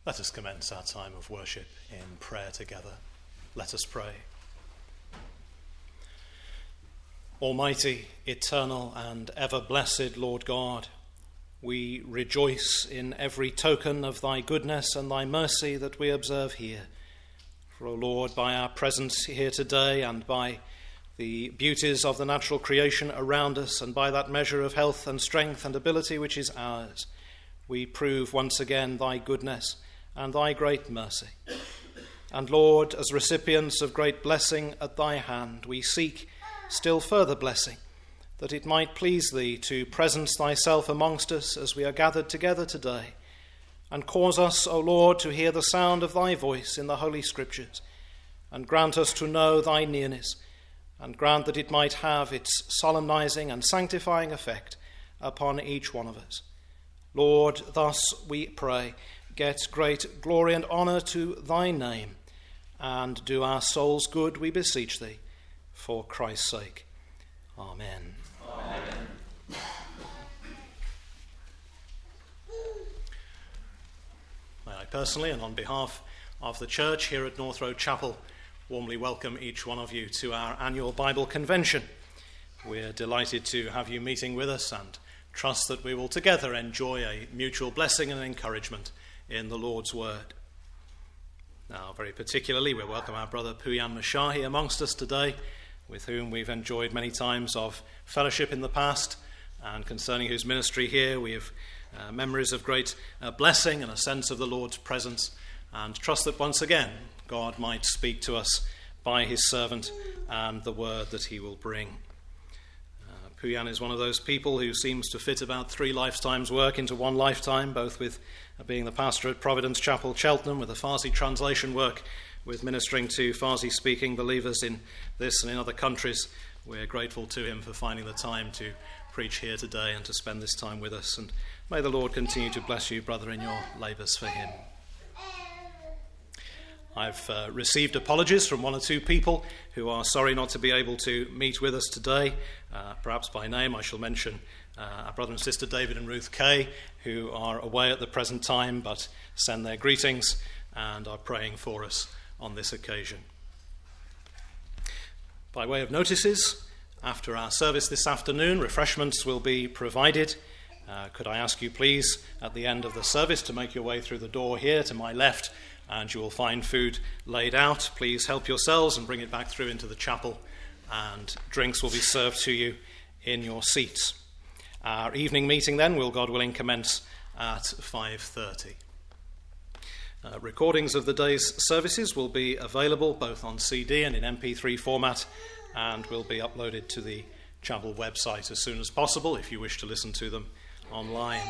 Let us commence our time of worship in prayer together. Let us pray. Almighty, eternal, and ever-blessed Lord God, we rejoice in every token of thy goodness and thy mercy that we observe here. For, O Lord, by our presence here today and by the beauties of the natural creation around us and by that measure of health and strength and ability which is ours, we prove once again thy goodness and thy great mercy. And Lord, as recipients of great blessing at thy hand, we seek still further blessing, that it might please thee to presence thyself amongst us as we are gathered together today, and cause us, O Lord, to hear the sound of thy voice in the Holy Scriptures, and grant us to know thy nearness, and grant that it might have its solemnizing and sanctifying effect upon each one of us. Lord, thus we pray, get great glory and honour to thy name, and do our souls good, we beseech thee, for Christ's sake. Amen. Amen. May I personally, and on behalf of the church here at North Road Chapel, warmly welcome each one of you to our annual Bible convention. We're delighted to have you meeting with us and trust that we will together enjoy a mutual blessing and encouragement in the Lord's Word. Now, very particularly, we welcome our brother Puyan Mashahi amongst us today, with whom we've enjoyed many times of fellowship in the past, and concerning whose ministry here we have memories of great blessing and a sense of the Lord's presence, and trust that once again God might speak to us by his servant and the word that he will bring. Puyan is one of those people who seems to fit about 3 lifetimes' work into one lifetime, both with being the pastor at Providence Chapel, Cheltenham, with the Farsi translation work, with ministering to Farsi-speaking believers in this and in other countries. We're grateful to him for finding the time to preach here today and to spend this time with us. And may the Lord continue to bless you, brother, in your labours for him. I've received apologies from 1 or 2 people who are sorry not to be able to meet with us today. Perhaps by name I shall mention our brother and sister David and Ruth Kay, who are away at the present time but send their greetings and are praying for us on this occasion. By way of notices, after our service this afternoon, refreshments will be provided. Could I ask you please at the end of the service to make your way through the door here to my left, and you will find food laid out. Please help yourselves and bring it back through into the chapel, and drinks will be served to you in your seats. Our evening meeting then will, God willing, commence at 5:30. Recordings of the day's services will be available both on CD and in MP3 format, and will be uploaded to the chapel website as soon as possible if you wish to listen to them online.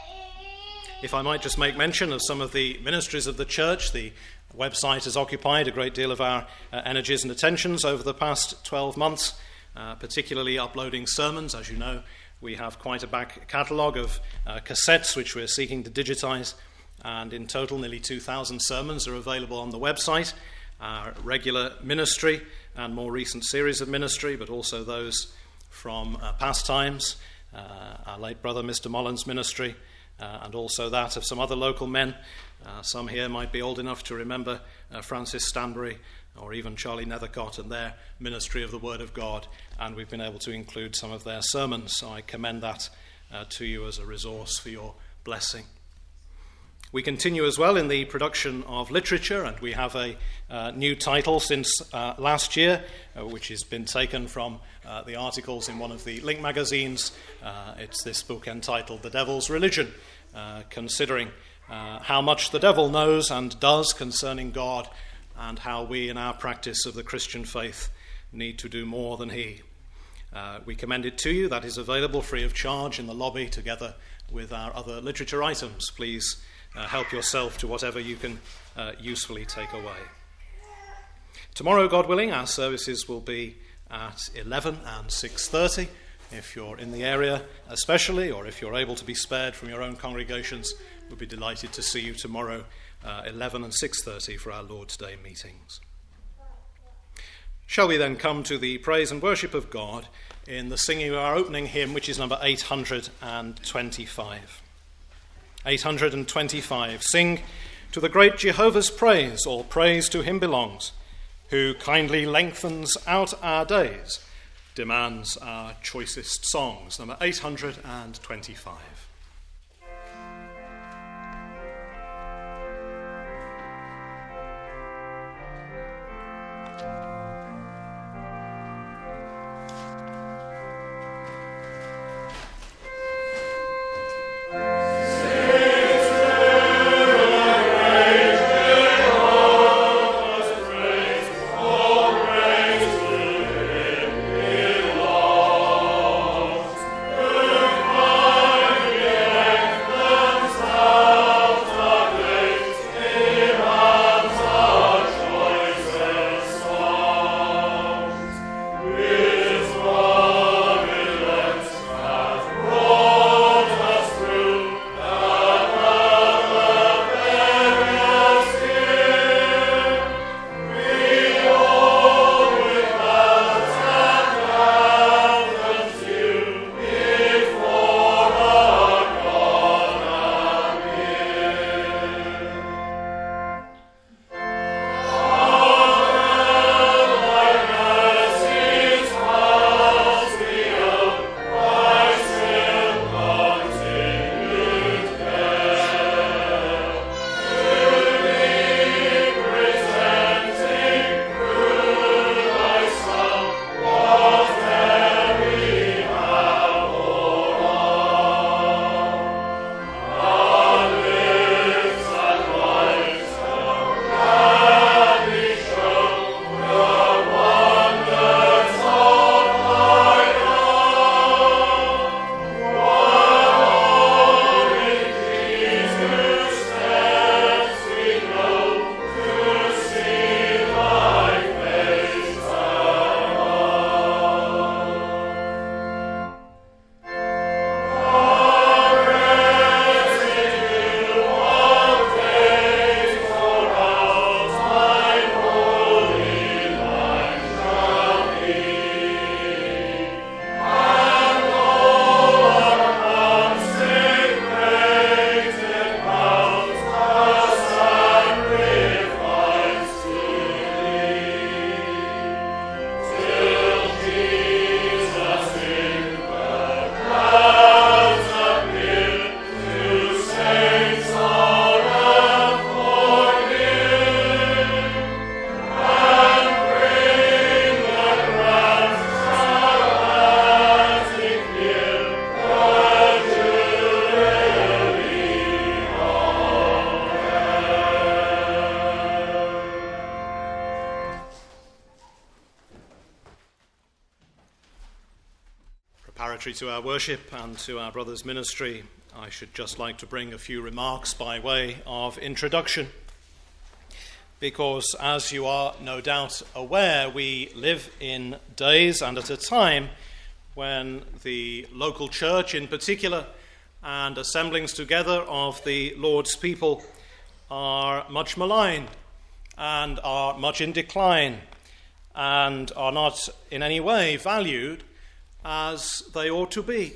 If I might just make mention of some of the ministries of the church, the website has occupied a great deal of our energies and attentions over the past 12 months, particularly uploading sermons. As you know, we have quite a back catalogue of cassettes which we're seeking to digitise, and in total nearly 2,000 sermons are available on the website. Our regular ministry and more recent series of ministry, but also those from past times, our late brother Mr. Mollen's ministry, and also that of some other local men. Some here might be old enough to remember Francis Stanbury or even Charlie Nethercott and their ministry of the Word of God, and we've been able to include some of their sermons, so I commend that to you as a resource for your blessing. We continue as well in the production of literature, and we have a new title since last year, which has been taken from the articles in one of the Link magazines. It's this book entitled The Devil's Religion, considering how much the devil knows and does concerning God, and how we in our practice of the Christian faith need to do more than he. We commend it to you. That is available free of charge in the lobby together with our other literature items. Please help yourself to whatever you can usefully take away. Tomorrow, God willing, our services will be at 11 and 6:30. If you're in the area especially, or if you're able to be spared from your own congregations, we'll be delighted to see you tomorrow, 11 and 6:30 for our Lord's Day meetings. Shall we then come to the praise and worship of God in the singing of our opening hymn, which is number 825. 825. Sing To the great Jehovah's praise, all praise to him belongs, who kindly lengthens out our days, demands our choicest songs. Number 825. To our worship and to our brother's ministry, I should just like to bring a few remarks by way of introduction, because as you are no doubt aware, we live in days and at a time when the local church in particular and assemblings together of the Lord's people are much maligned and are much in decline and are not in any way valued as they ought to be.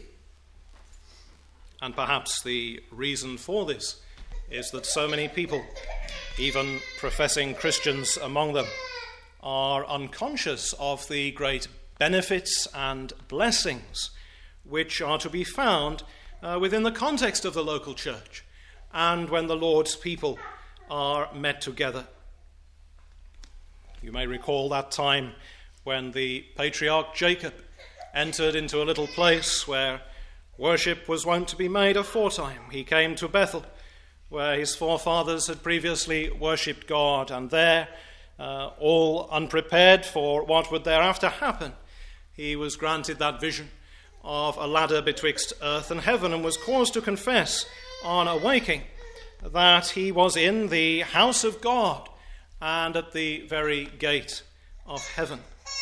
And perhaps the reason for this is that so many people, even professing Christians among them, are unconscious of the great benefits and blessings which are to be found within the context of the local church and when the Lord's people are met together. You may recall that time when the patriarch Jacob entered into a little place where worship was wont to be made aforetime. He came to Bethel, where his forefathers had previously worshipped God, and there, all unprepared for what would thereafter happen, he was granted that vision of a ladder betwixt earth and heaven, and was caused to confess on awaking that he was in the house of God and at the very gate of heaven.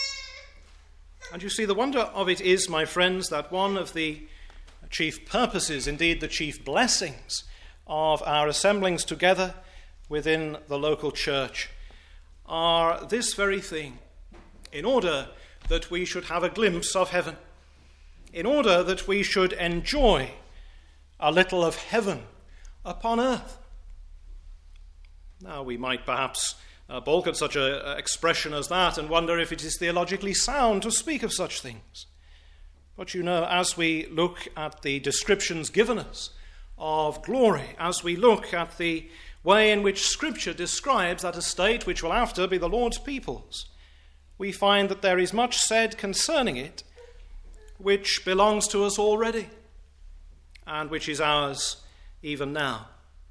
And you see, the wonder of it is, my friends, that one of the chief purposes, indeed the chief blessings of our assemblings together within the local church are this very thing, in order that we should have a glimpse of heaven, in order that we should enjoy a little of heaven upon earth. Now, we might perhaps balk at such an expression as that and wonder if it is theologically sound to speak of such things. But you know, as we look at the descriptions given us of glory, as we look at the way in which Scripture describes that estate which will after be the Lord's people's, we find that there is much said concerning it which belongs to us already and which is ours even now.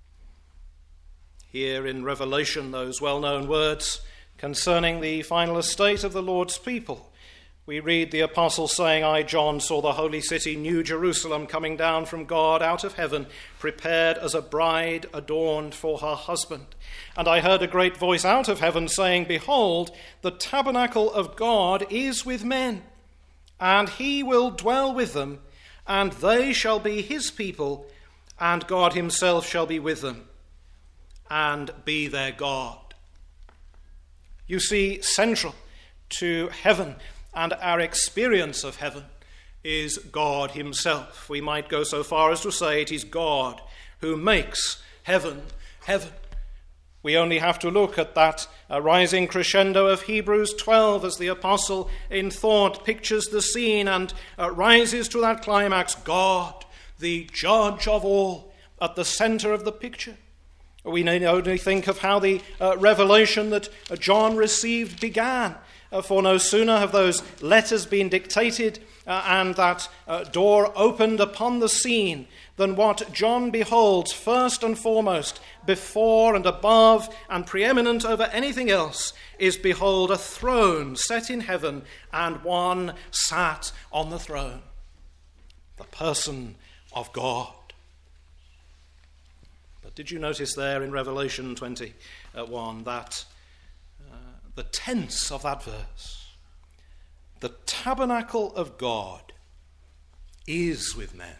Here in Revelation, those well-known words concerning the final estate of the Lord's people, we read the apostle saying, I, John, saw the holy city, New Jerusalem, coming down from God out of heaven, prepared as a bride adorned for her husband. And I heard a great voice out of heaven saying, Behold, the tabernacle of God is with men, and he will dwell with them, and they shall be his people, and God himself shall be with them, and be their God. You see, central to heaven and our experience of heaven is God himself. We might go so far as to say it is God who makes heaven heaven. We only have to look at that rising crescendo of Hebrews 12 as the apostle in thought pictures the scene and rises to that climax, God, the judge of all, at the center of the picture. We need only think of how the revelation that John received began. For no sooner have those letters been dictated and that door opened upon the scene than what John beholds first and foremost, before and above and preeminent over anything else, is behold a throne set in heaven and one sat on the throne, the person of God. But did you notice there in Revelation 21 that the tense of that verse, the tabernacle of God is with men.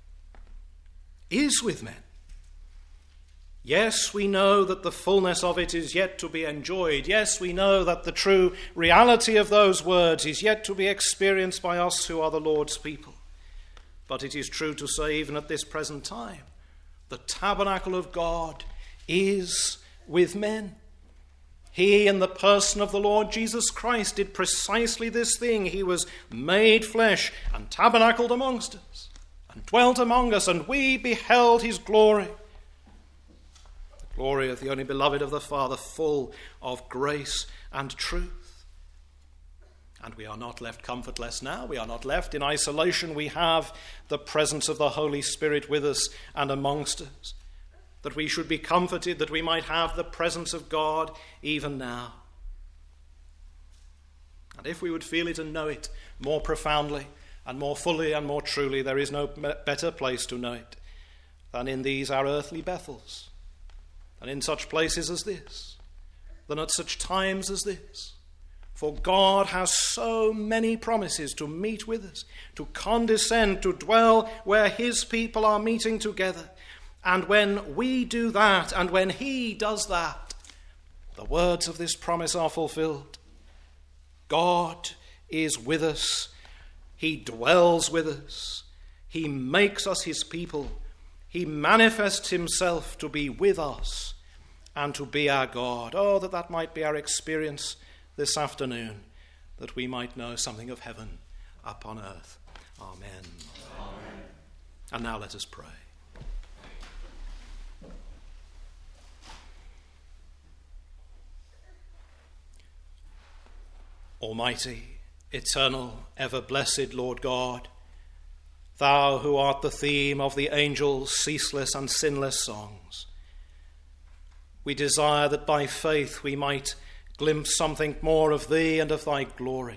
Is with men. Yes, we know that the fullness of it is yet to be enjoyed. Yes, we know that the true reality of those words is yet to be experienced by us who are the Lord's people. But it is true to say, even at this present time, the tabernacle of God is with men. He, in the person of the Lord Jesus Christ, did precisely this thing. He was made flesh and tabernacled amongst us and dwelt among us, and we beheld his glory. The glory of the only beloved of the Father, full of grace and truth. And we are not left comfortless now. We are not left in isolation. We have the presence of the Holy Spirit with us and amongst us, that we should be comforted, that we might have the presence of God even now. And if we would feel it and know it more profoundly and more fully and more truly, there is no better place to know it than in these our earthly Bethels, and in such places as this, than at such times as this. For God has so many promises to meet with us, to condescend, to dwell where his people are meeting together. And when we do that, and when he does that, the words of this promise are fulfilled. God is with us. He dwells with us. He makes us his people. He manifests himself to be with us and to be our God. Oh, that might be our experience this afternoon, that we might know something of heaven upon earth. Amen. Amen. And now let us pray. Almighty, eternal, ever-blessed Lord God, thou who art the theme of the angels' ceaseless and sinless songs, we desire that by faith we might glimpse something more of thee and of thy glory.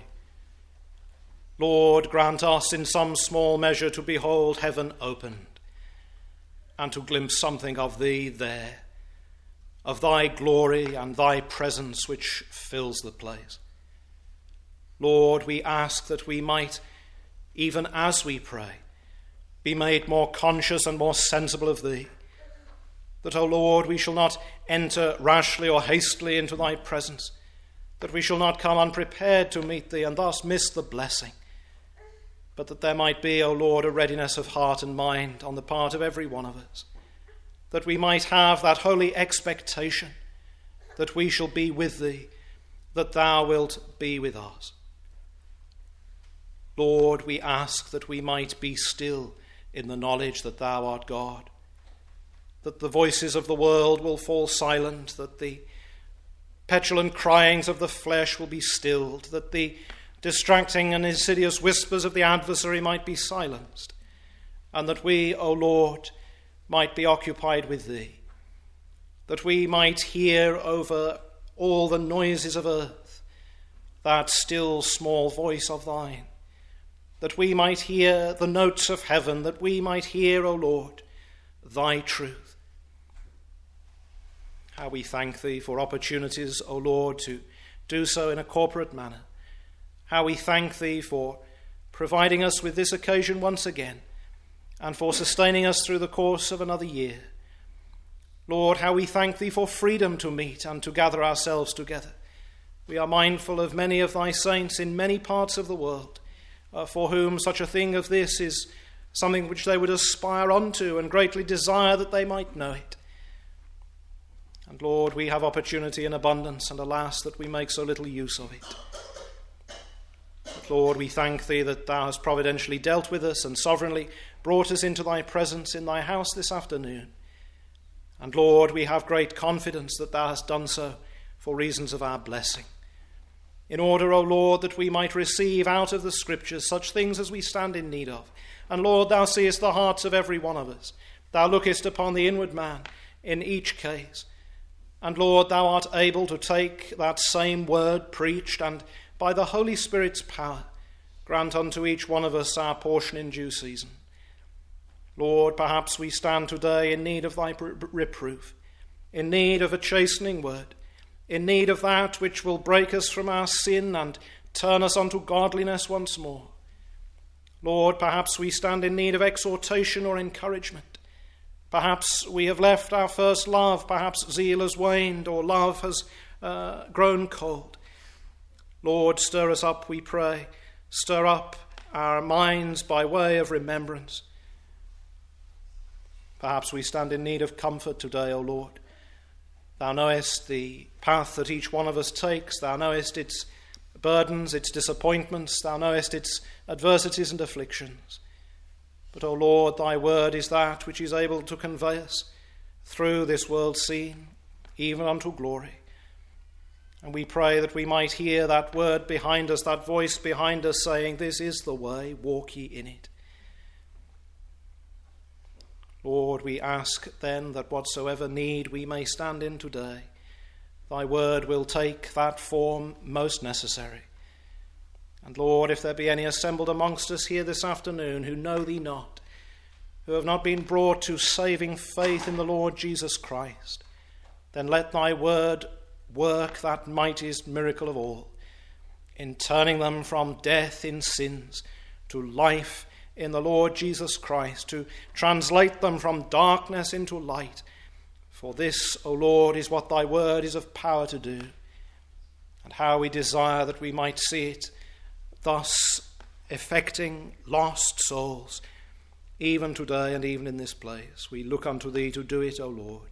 Lord, grant us in some small measure to behold heaven opened and to glimpse something of thee there, of thy glory and thy presence which fills the place. Lord, we ask that we might, even as we pray, be made more conscious and more sensible of thee. That, O Lord, we shall not enter rashly or hastily into thy presence, that we shall not come unprepared to meet thee and thus miss the blessing, but that there might be, O Lord, a readiness of heart and mind on the part of every one of us, that we might have that holy expectation that we shall be with thee, that thou wilt be with us. Lord, we ask that we might be still in the knowledge that thou art God, that the voices of the world will fall silent, that the petulant cryings of the flesh will be stilled, that the distracting and insidious whispers of the adversary might be silenced, and that we, O Lord, might be occupied with thee, that we might hear over all the noises of earth that still small voice of thine, that we might hear the notes of heaven, that we might hear, O Lord, thy truth. How we thank thee for opportunities, O Lord, to do so in a corporate manner. How we thank thee for providing us with this occasion once again, and for sustaining us through the course of another year. Lord, how we thank thee for freedom to meet and to gather ourselves together. We are mindful of many of thy saints in many parts of the world, for whom such a thing of this is something which they would aspire unto and greatly desire that they might know it. And Lord, we have opportunity in abundance, and alas, that we make so little use of it. But Lord, we thank thee that thou hast providentially dealt with us and sovereignly brought us into thy presence in thy house this afternoon. And Lord, we have great confidence that thou hast done so for reasons of our blessing, in order, O Lord, that we might receive out of the Scriptures such things as we stand in need of. And Lord, thou seest the hearts of every one of us. Thou lookest upon the inward man in each case. And Lord, thou art able to take that same word preached, and by the Holy Spirit's power, grant unto each one of us our portion in due season. Lord, perhaps we stand today in need of thy reproof, in need of a chastening word, in need of that which will break us from our sin and turn us unto godliness once more. Lord, perhaps we stand in need of exhortation or encouragement. Perhaps we have left our first love, perhaps zeal has waned or love has grown cold. Lord, stir us up, we pray. Stir up our minds by way of remembrance. Perhaps we stand in need of comfort today, O Lord. Thou knowest the path that each one of us takes. Thou knowest its burdens, its disappointments. Thou knowest its adversities and afflictions. But, O Lord, thy word is that which is able to convey us through this world scene, even unto glory. And we pray that we might hear that word behind us, that voice behind us saying, this is the way, walk ye in it. Lord, we ask then that whatsoever need we may stand in today, thy word will take that form most necessary. And Lord, if there be any assembled amongst us here this afternoon who know thee not, who have not been brought to saving faith in the Lord Jesus Christ, then let thy word work that mightiest miracle of all, in turning them from death in sins to life in the Lord Jesus Christ, to translate them from darkness into light. For this, O Lord, is what thy word is of power to do, and how we desire that we might see it thus affecting lost souls, even today and even in this place. We look unto thee to do it, O Lord.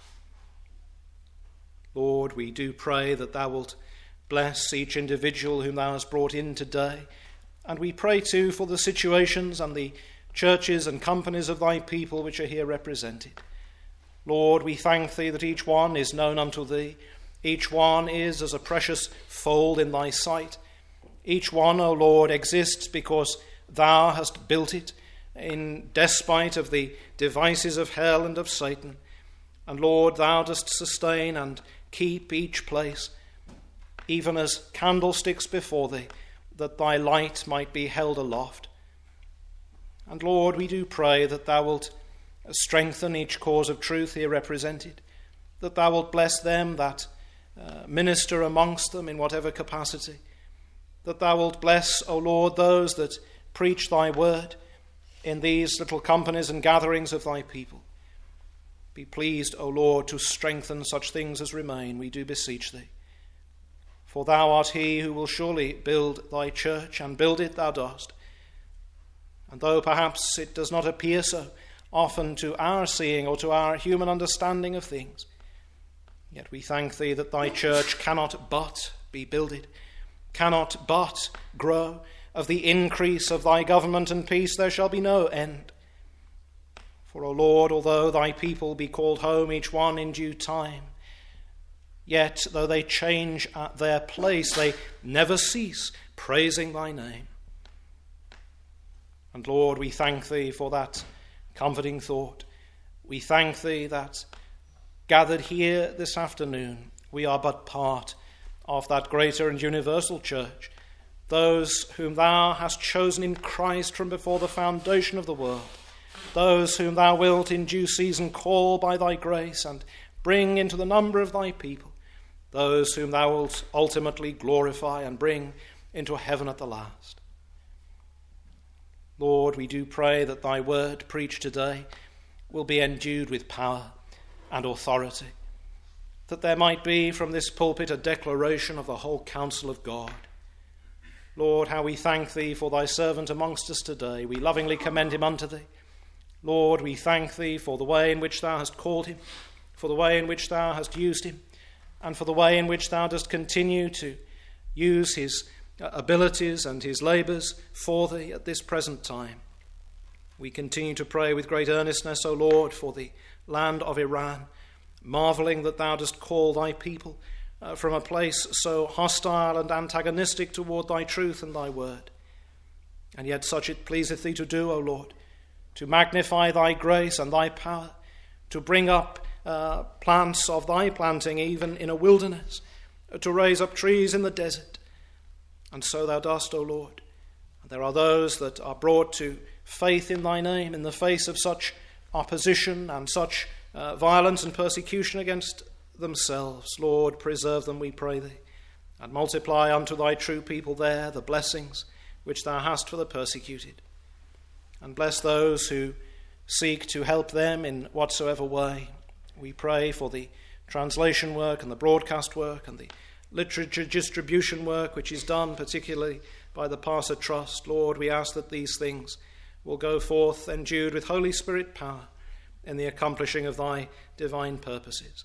Lord, we do pray that thou wilt bless each individual whom thou hast brought in today. And we pray too for the situations and the churches and companies of thy people which are here represented. Lord, we thank thee that each one is known unto thee. Each one is as a precious fold in thy sight. Each one, O Lord, exists because thou hast built it in despite of the devices of hell and of Satan. And Lord, thou dost sustain and keep each place, even as candlesticks before thee, that thy light might be held aloft. And Lord, we do pray that thou wilt strengthen each cause of truth here represented, that thou wilt bless them that minister amongst them in whatever capacity, that thou wilt bless, O Lord, those that preach thy word in these little companies and gatherings of thy people. Be pleased, O Lord, to strengthen such things as remain, we do beseech thee. For thou art he who will surely build thy church, and build it thou dost. And though perhaps it does not appear so often to our seeing or to our human understanding of things, Yet we thank thee that thy church cannot but be builded, cannot but grow. Of the increase of thy government and peace there shall be no end. For, O Lord, although thy people be called home, each one in due time, yet though they change at their place, they never cease praising thy name. And Lord, we thank thee for that comforting thought. We thank thee that gathered here this afternoon, we are but part of that greater and universal church, those whom thou hast chosen in Christ from before the foundation of the world, those whom thou wilt in due season call by thy grace and bring into the number of thy people, those whom thou wilt ultimately glorify and bring into heaven at the last. Lord, we do pray that thy word preached today will be endued with power and authority, that there might be from this pulpit a declaration of the whole counsel of God. Lord, how we thank thee for thy servant amongst us today. We lovingly commend him unto thee. Lord, we thank thee for the way in which thou hast called him, for the way in which thou hast used him, and for the way in which thou dost continue to use his abilities and his labours for thee at this present time. We continue to pray with great earnestness, O Lord, for the land of Iran, marvelling that thou dost call thy people from a place so hostile and antagonistic toward thy truth and thy word. And yet such it pleaseth thee to do, O Lord, to magnify thy grace and thy power, to bring up plants of thy planting even in a wilderness, to raise up trees in the desert. And so thou dost, O Lord. And there are those that are brought to faith in thy name in the face of such opposition and such violence and persecution against themselves. Lord, preserve them, we pray thee, and multiply unto thy true people there the blessings which thou hast for the persecuted. And bless those who seek to help them in whatsoever way. We pray for the translation work and the broadcast work and the literature distribution work which is done particularly by the Parser Trust. Lord, we ask that these things will go forth endued with Holy Spirit power in the accomplishing of thy divine purposes.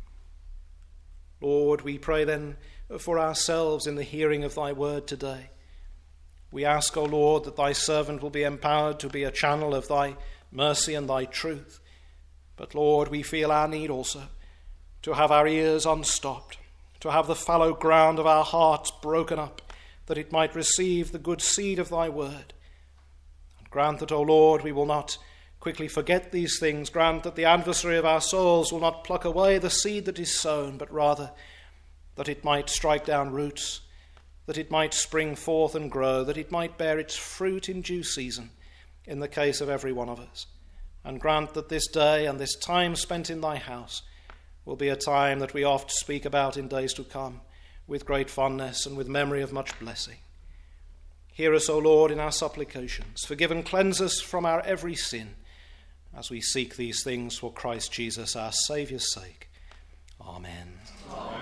Lord, we pray then for ourselves in the hearing of thy word today. We ask, O Lord, that thy servant will be empowered to be a channel of thy mercy and thy truth. But Lord, we feel our need also to have our ears unstopped, to have the fallow ground of our hearts broken up, that it might receive the good seed of thy word. And grant that, O Lord, we will not quickly forget these things. Grant that the adversary of our souls will not pluck away the seed that is sown, but rather that it might strike down roots, that it might spring forth and grow, that it might bear its fruit in due season in the case of every one of us. And grant that this day and this time spent in thy house will be a time that we oft speak about in days to come with great fondness and with memory of much blessing. Hear us, O Lord, in our supplications. Forgive and cleanse us from our every sin, as we seek these things for Christ Jesus, our Saviour's sake. Amen. Amen.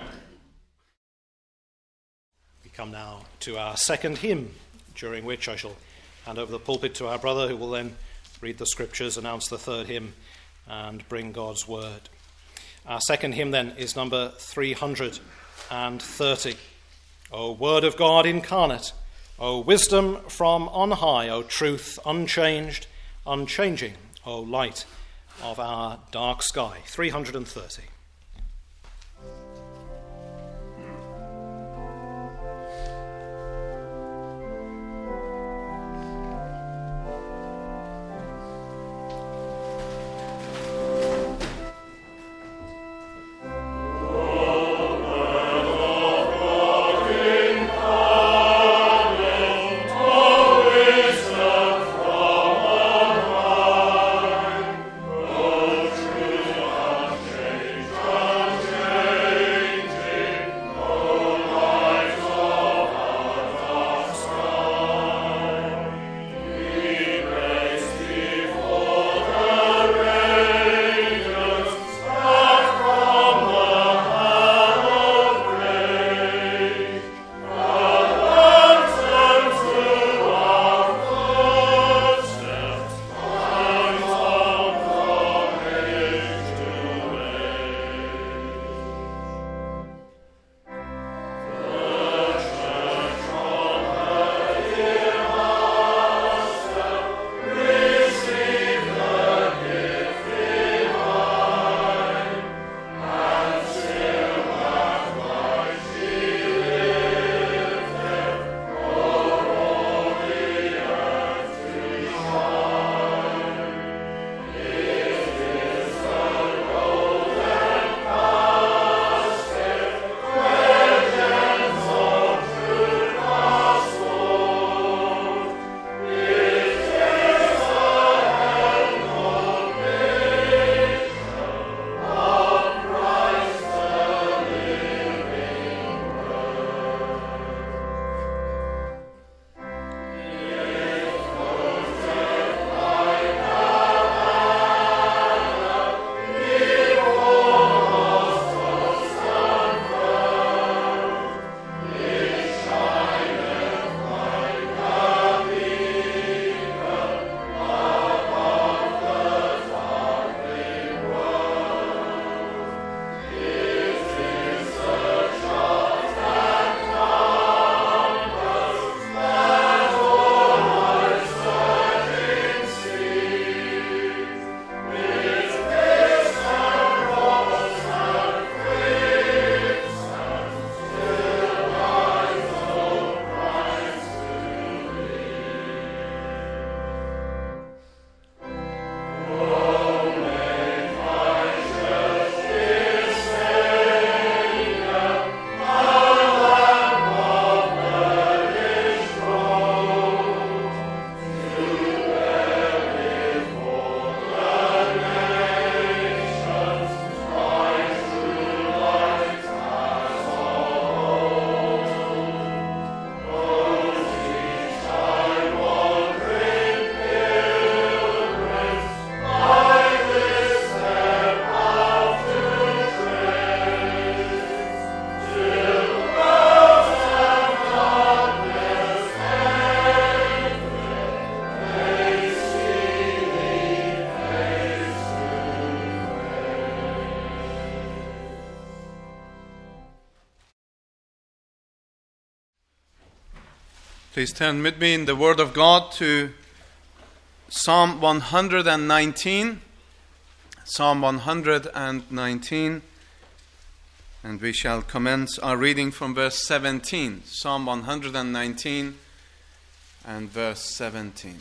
We come now to our second hymn, during which I shall hand over the pulpit to our brother, who will then read the scriptures, announce the third hymn, and bring God's word. Our second hymn then is number 330. O Word of God incarnate, O wisdom from on high, O truth unchanged, unchanging, O light of our dark sky. 330. Please turn with me in the Word of God to Psalm 119. Psalm 119. And we shall commence our reading from verse 17. Psalm 119 and verse 17.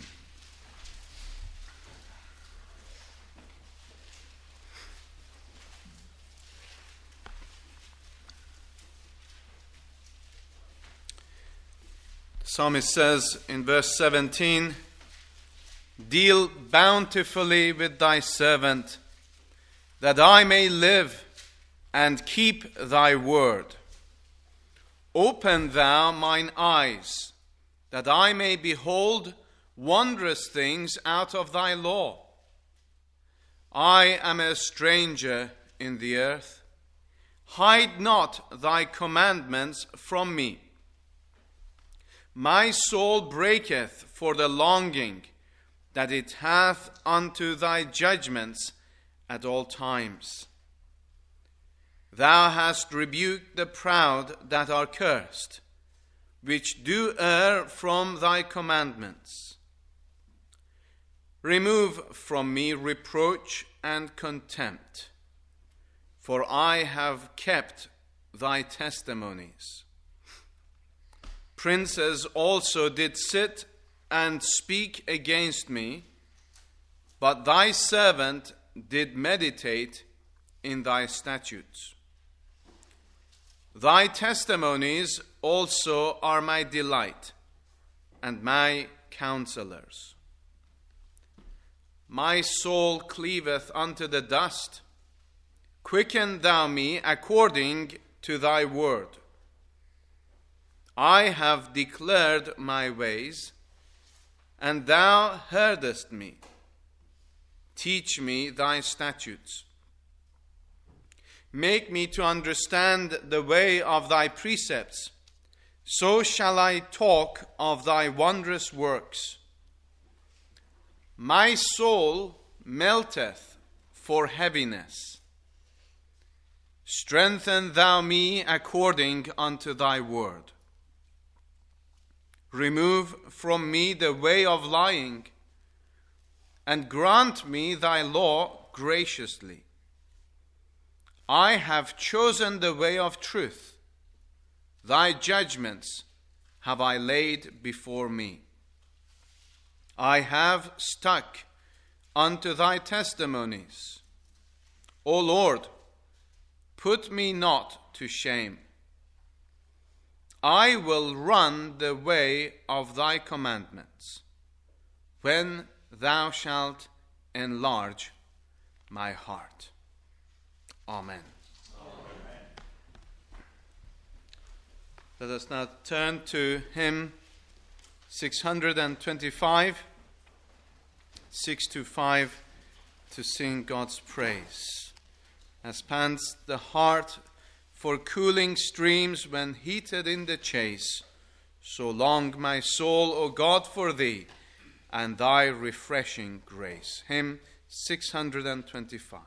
The psalmist says in verse 17, "Deal bountifully with thy servant, that I may live and keep thy word. Open thou mine eyes, that I may behold wondrous things out of thy law. I am a stranger in the earth. Hide not thy commandments from me. My soul breaketh for the longing that it hath unto thy judgments at all times. Thou hast rebuked the proud that are cursed, which do err from thy commandments. Remove from me reproach and contempt, for I have kept thy testimonies. Princes also did sit and speak against me, but thy servant did meditate in thy statutes. Thy testimonies also are my delight, and my counselors. My soul cleaveth unto the dust. Quicken thou me according to thy word. I have declared my ways, and thou heardest me. Teach me thy statutes. Make me to understand the way of thy precepts. So shall I talk of thy wondrous works. My soul melteth for heaviness. Strengthen thou me according unto thy word. Remove from me the way of lying, and grant me thy law graciously. I have chosen the way of truth. Thy judgments have I laid before me. I have stuck unto thy testimonies. O Lord, put me not to shame. I will run the way of thy commandments, when thou shalt enlarge my heart." Amen. Amen. Let us now turn to hymn 625, 625, to sing God's praise. As pants the heart for cooling streams when heated in the chase, so long my soul, O God, for thee and thy refreshing grace. Hymn 625.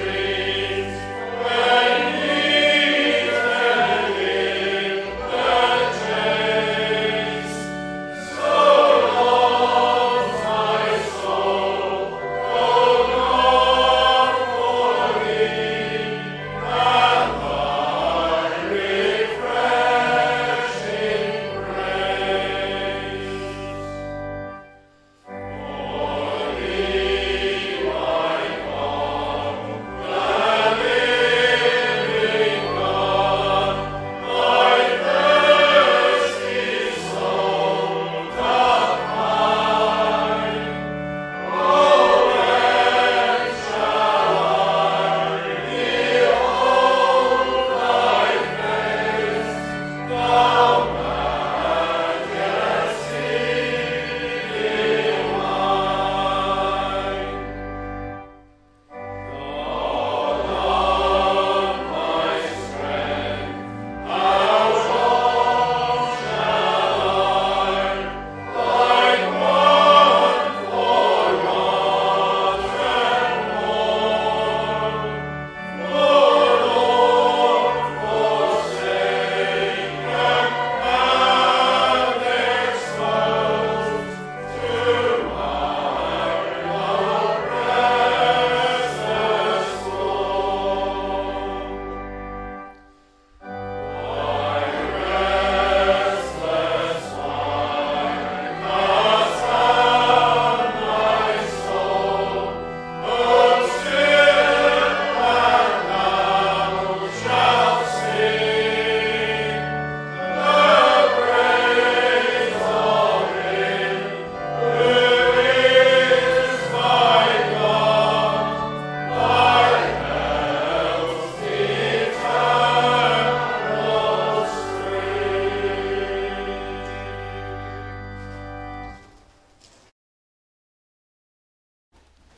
When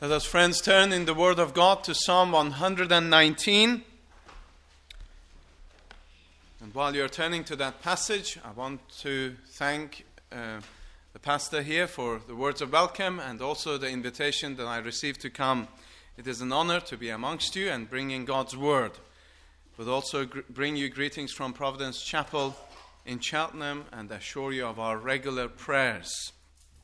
Let us, friends, turn in the Word of God to Psalm 119. And while you're turning to that passage, I want to thank the pastor here for the words of welcome and also the invitation that I received to come. It is an honor to be amongst you and bringing God's Word. But also bring you greetings from Providence Chapel in Cheltenham and assure you of our regular prayers.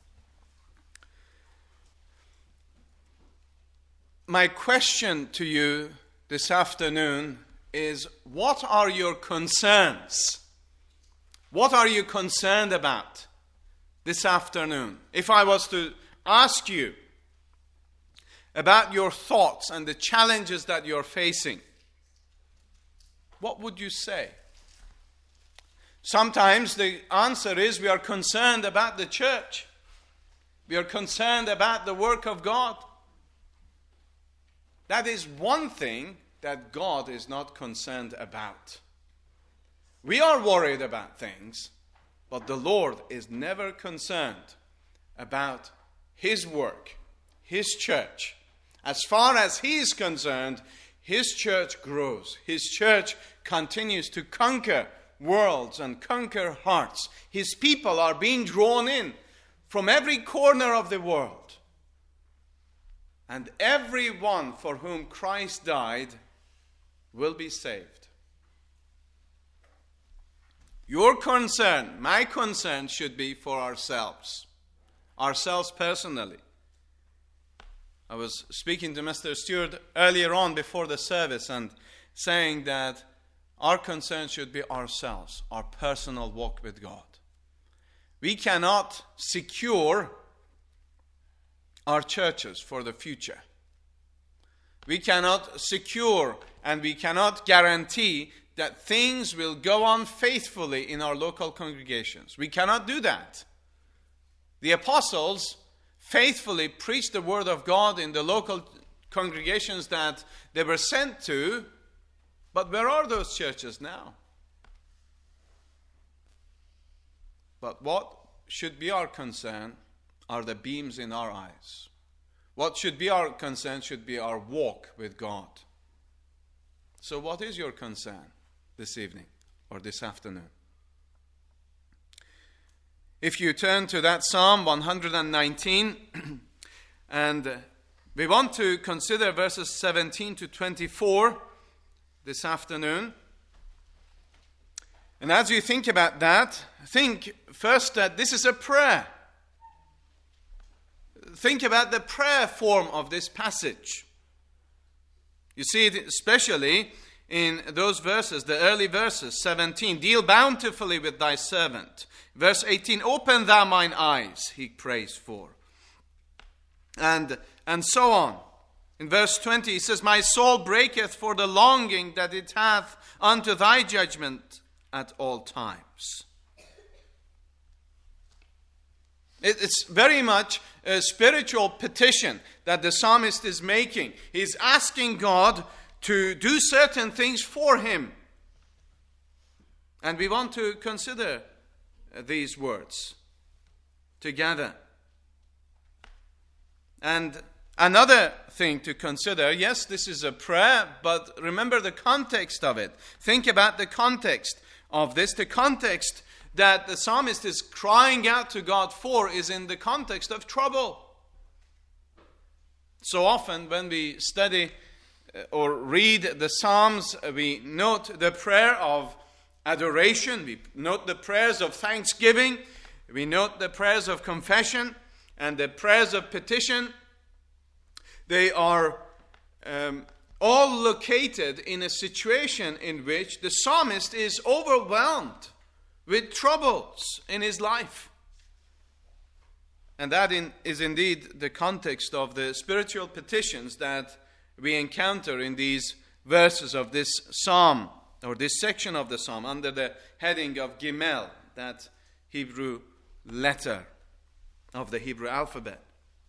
My question to you this afternoon is, what are your concerns? What are you concerned about this afternoon? If I was to ask you about your thoughts and the challenges that you're facing, what would you say? Sometimes the answer is we are concerned about the church. We are concerned about the work of God. That is one thing that God is not concerned about. We are worried about things, but the Lord is never concerned about His work, His church. As far as He is concerned, His church grows. His church continues to conquer worlds and conquer hearts. His people are being drawn in from every corner of the world. And everyone for whom Christ died will be saved. Your concern, my concern, should be for ourselves personally. I was speaking to Mr. Stewart earlier on before the service and saying that our concern should be ourselves, our personal walk with God. We cannot secure our churches for the future. We cannot secure and we cannot guarantee that things will go on faithfully in our local congregations. We cannot do that. The apostles faithfully preached the word of God in the local congregations that they were sent to, but where are those churches now? But what should be our concern are the beams in our eyes. What should be our concern should be our walk with God. So what is your concern this evening or this afternoon? If you turn to that Psalm 119, and we want to consider verses 17 to 24 this afternoon. And as you think about that, think first that this is a prayer. Think about the prayer form of this passage. You see it especially in those verses, the early verses. 17, deal bountifully with thy servant. Verse 18, open thou mine eyes, he prays for. And so on. In verse 20, he says, my soul breaketh for the longing that it hath unto thy judgment at all times. It's very much a spiritual petition that the psalmist is making. He's asking God to do certain things for him. And we want to consider these words together. And another thing to consider, yes, this is a prayer, but remember the context of it. Think about the context of this. The context that the psalmist is crying out to God for is in the context of trouble. So often when we study or read the Psalms, we note the prayer of adoration, we note the prayers of thanksgiving, we note the prayers of confession and the prayers of petition. They are all located in a situation in which the psalmist is overwhelmed with troubles in his life. And that is indeed the context of the spiritual petitions that we encounter in these verses of this psalm, or this section of the psalm, under the heading of Gimel, that Hebrew letter of the Hebrew alphabet.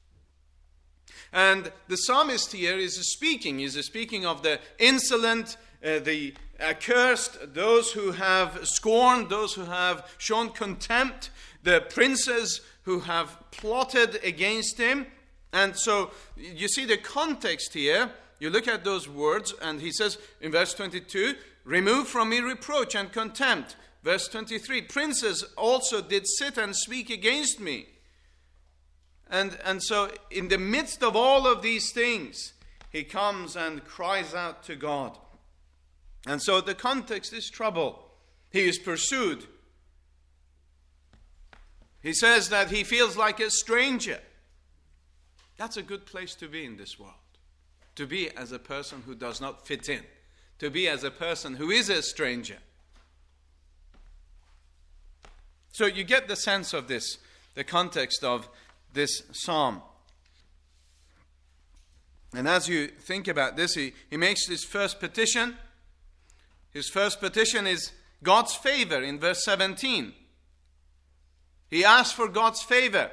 And the psalmist here is speaking of the insolent, the accursed, those who have scorned, those who have shown contempt, the princes who have plotted against him. And so you see the context here. You look at those words, and he says in verse 22, remove from me reproach and contempt. Verse 23, princes also did sit and speak against me. And so in the midst of all of these things, he comes and cries out to God. And so the context is trouble. He is pursued. He says that he feels like a stranger. That's a good place to be in this world. To be as a person who does not fit in. To be as a person who is a stranger. So you get the sense of this, the context of this psalm. And as you think about this, he makes his first petition. His first petition is God's favor in verse 17. He asks for God's favor,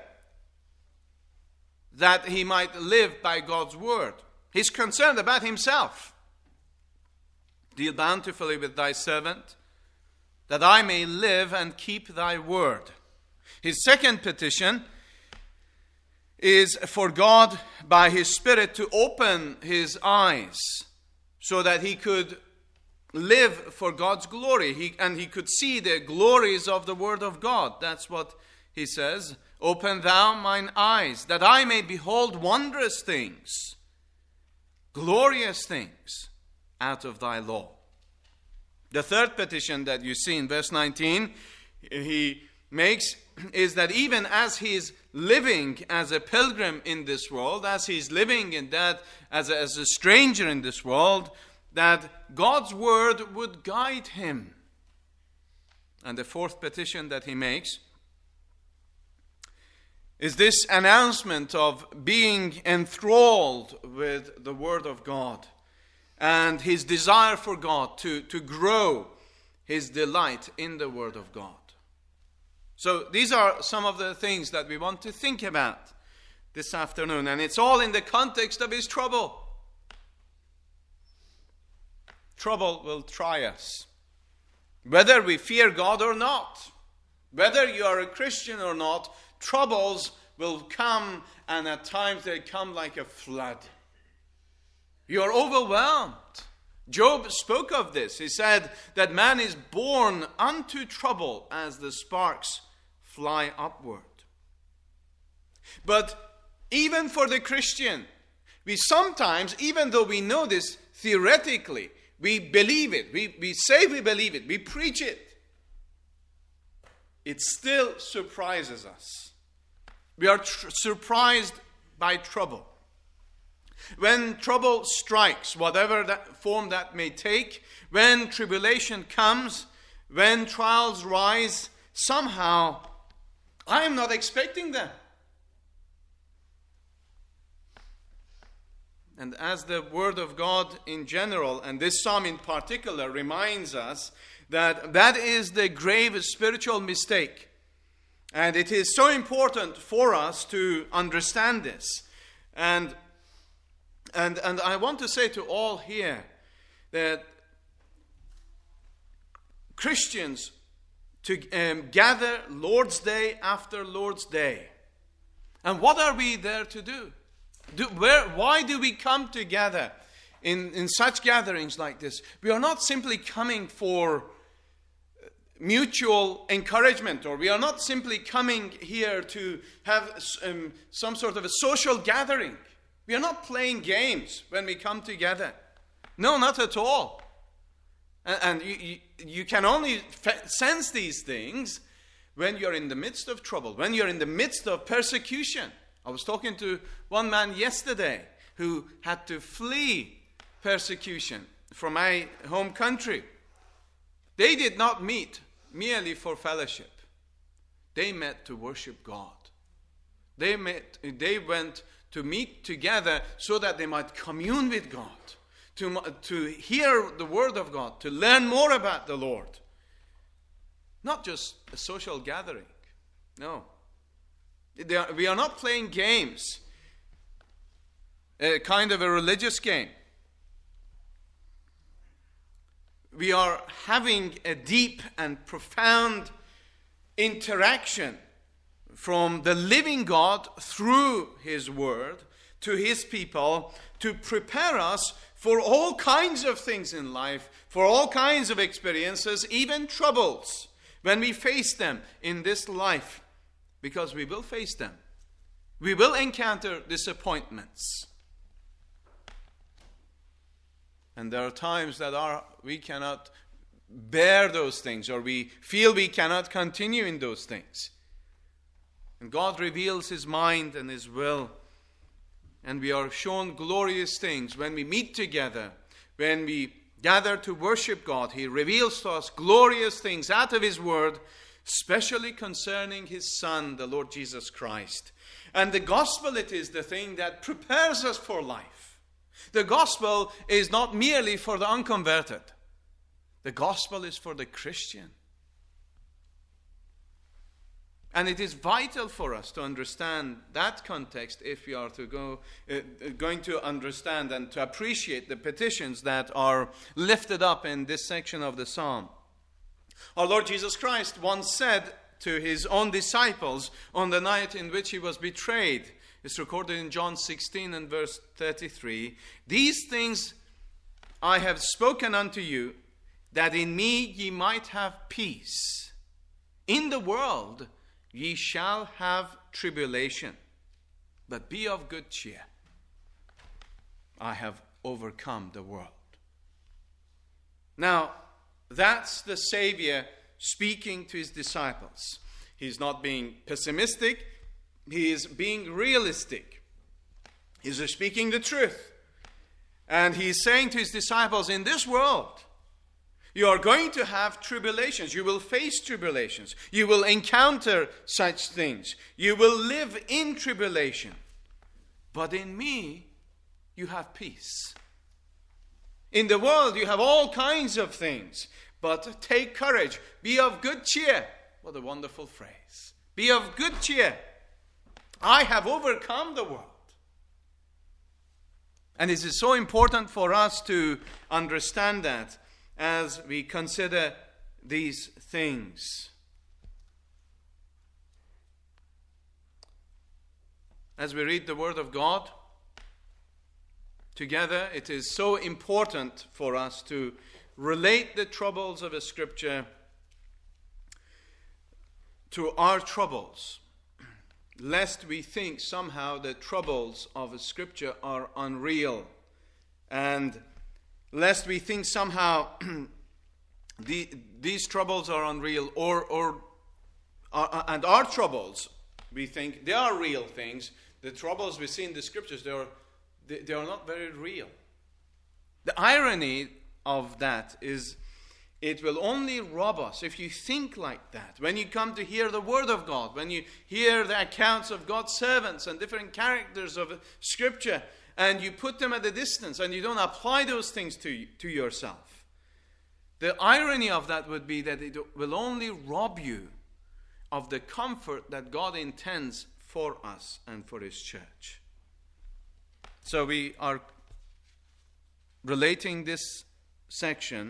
that he might live by God's word. He's concerned about himself. Deal bountifully with thy servant, that I may live and keep thy word. His second petition is for God by his Spirit to open his eyes so that he could live for God's glory, and he could see the glories of the word of God. That's what he says. Open thou mine eyes, that I may behold wondrous things, glorious things out of thy law. The third petition that you see in verse 19, he makes, is that even as he is living as a pilgrim in this world, as he's living in that as a stranger in this world, that God's word would guide him. And the fourth petition that he makes is this announcement of being enthralled with the word of God and his desire for God to grow his delight in the word of God. So these are some of the things that we want to think about this afternoon, and it's all in the context of his trouble. Trouble will try us, whether we fear God or not. Whether you are a Christian or not, troubles will come, and at times they come like a flood. You are overwhelmed. Job spoke of this. He said that man is born unto trouble as the sparks fly upward. But even for the Christian, we sometimes, even though we know this theoretically, we believe it. We say we believe it. We preach it. It still surprises us. We are surprised by trouble. When trouble strikes, whatever that form that may take, when tribulation comes, when trials rise, somehow I am not expecting them. And as the Word of God in general, and this psalm in particular, reminds us that that is the grave spiritual mistake. And it is so important for us to understand this. And I want to say to all here that Christians to gather Lord's Day after Lord's Day. And what are we there to do? Why do we come together in such gatherings like this? We are not simply coming for mutual encouragement, or we are not simply coming here to have some sort of a social gathering. We are not playing games when we come together. No, not at all. And you can only sense these things when you're in the midst of trouble, when you're in the midst of persecution. I was talking to one man yesterday who had to flee persecution from my home country. They did not meet merely for fellowship. They met to worship God. They went to meet together so that they might commune with God, to hear the word of God, to learn more about the Lord. Not just a social gathering. No. We are not playing games, a kind of a religious game. We are having a deep and profound interaction from the living God through His Word to His people to prepare us for all kinds of things in life, for all kinds of experiences, even troubles, when we face them in this life, because we will face them. We will encounter disappointments. And there are times that we cannot bear those things, or we feel we cannot continue in those things. And God reveals His mind and His will. And we are shown glorious things when we meet together, when we gather to worship God. He reveals to us glorious things out of His Word, especially concerning His Son, the Lord Jesus Christ. And the gospel, it is the thing that prepares us for life. The gospel is not merely for the unconverted. The gospel is for the Christian. And it is vital for us to understand that context if we are to going to understand and to appreciate the petitions that are lifted up in this section of the psalm. Our Lord Jesus Christ once said to His own disciples on the night in which He was betrayed, it's recorded in John 16 and verse 33, "These things I have spoken unto you, that in me ye might have peace. In the world ye shall have tribulation, but be of good cheer. I have overcome the world." Now, that's the Savior speaking to His disciples. He's not being pessimistic. He is being realistic. He's speaking the truth. And He's saying to His disciples, in this world, you are going to have tribulations. You will face tribulations. You will encounter such things. You will live in tribulation. But in me, you have peace. In the world, you have all kinds of things. But take courage. Be of good cheer. What a wonderful phrase. Be of good cheer. I have overcome the world. And it is so important for us to understand that as we consider these things. As we read the Word of God together, it is so important for us to relate the troubles of a Scripture to our troubles, lest we think somehow the troubles of a Scripture are unreal, and lest we think somehow these troubles are unreal, and our troubles, we think they are real things. The troubles we see in the Scriptures, they are not very real. The irony of that is it will only rob us if you think like that. When you come to hear the Word of God, when you hear the accounts of God's servants and different characters of Scripture, and you put them at a distance and you don't apply those things to yourself, the irony of that would be that it will only rob you of the comfort that God intends for us and for His church. So we are relating this section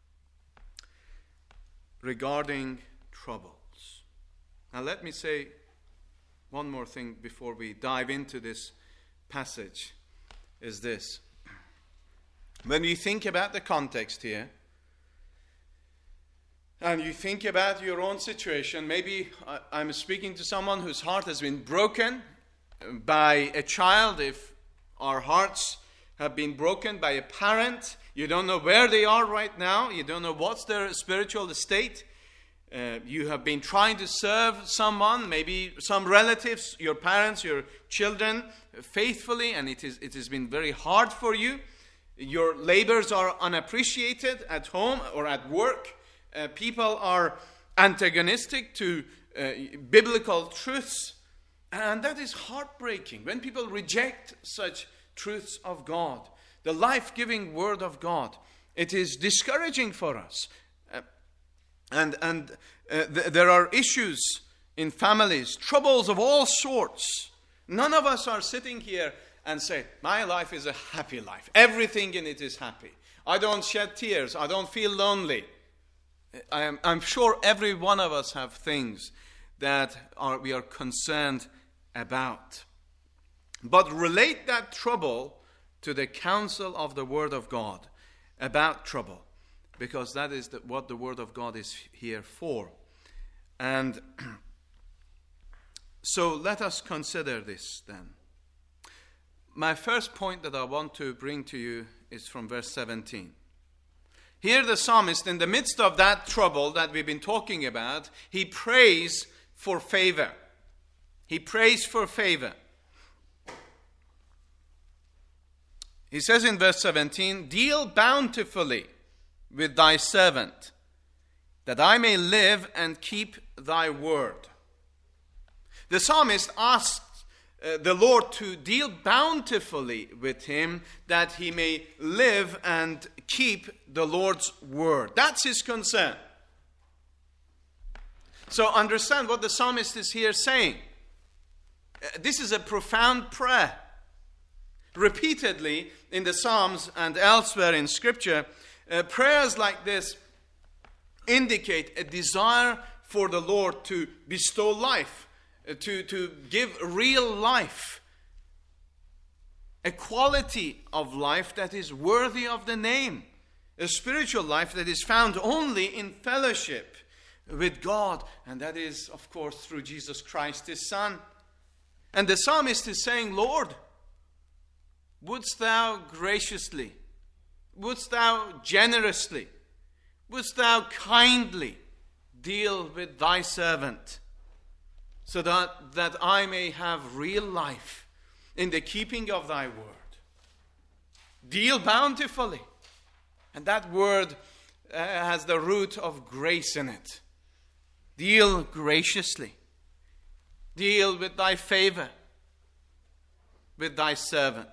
regarding troubles. Now let me say one more thing before we dive into this passage, is this. When you think about the context here, and you think about your own situation, maybe I'm speaking to someone whose heart has been broken by a child. If our hearts have been broken by a parent, you don't know where they are right now. You don't know what's their spiritual state. You have been trying to serve someone, maybe some relatives, your parents, your children, faithfully, and it has been very hard for you. Your labors are unappreciated at home or at work. People are antagonistic to biblical truths, and that is heartbreaking. When people reject such truths of God, the life-giving Word of God, it is discouraging for us. There are issues in families, troubles of all sorts. None of us are sitting here and say, my life is a happy life. Everything in it is happy. I don't shed tears. I don't feel lonely. I'm sure every one of us have things that we are concerned about. But relate that trouble to the counsel of the Word of God about trouble, because that is what the Word of God is here for. And so let us consider this then. My first point that I want to bring to you is from verse 17. Here the psalmist, in the midst of that trouble that we've been talking about, he prays for favor. He prays for favor. He says in verse 17, "Deal bountifully with thy servant, that I may live and keep thy word." The psalmist asks the Lord to deal bountifully with him, that he may live and keep the Lord's word. That's his concern. So understand what the psalmist is here saying. This is a profound prayer. Repeatedly in the Psalms and elsewhere in Scripture, prayers like this indicate a desire for the Lord to bestow life, to give real life, a quality of life that is worthy of the name, a spiritual life that is found only in fellowship with God, and that is, of course, through Jesus Christ, his Son. And the psalmist is saying, "Lord, wouldst thou graciously, wouldst thou generously, wouldst thou kindly deal with thy servant, so that I may have real life in the keeping of thy word. Deal bountifully." And that word has the root of grace in it. Deal graciously. Deal with thy favor with thy servant.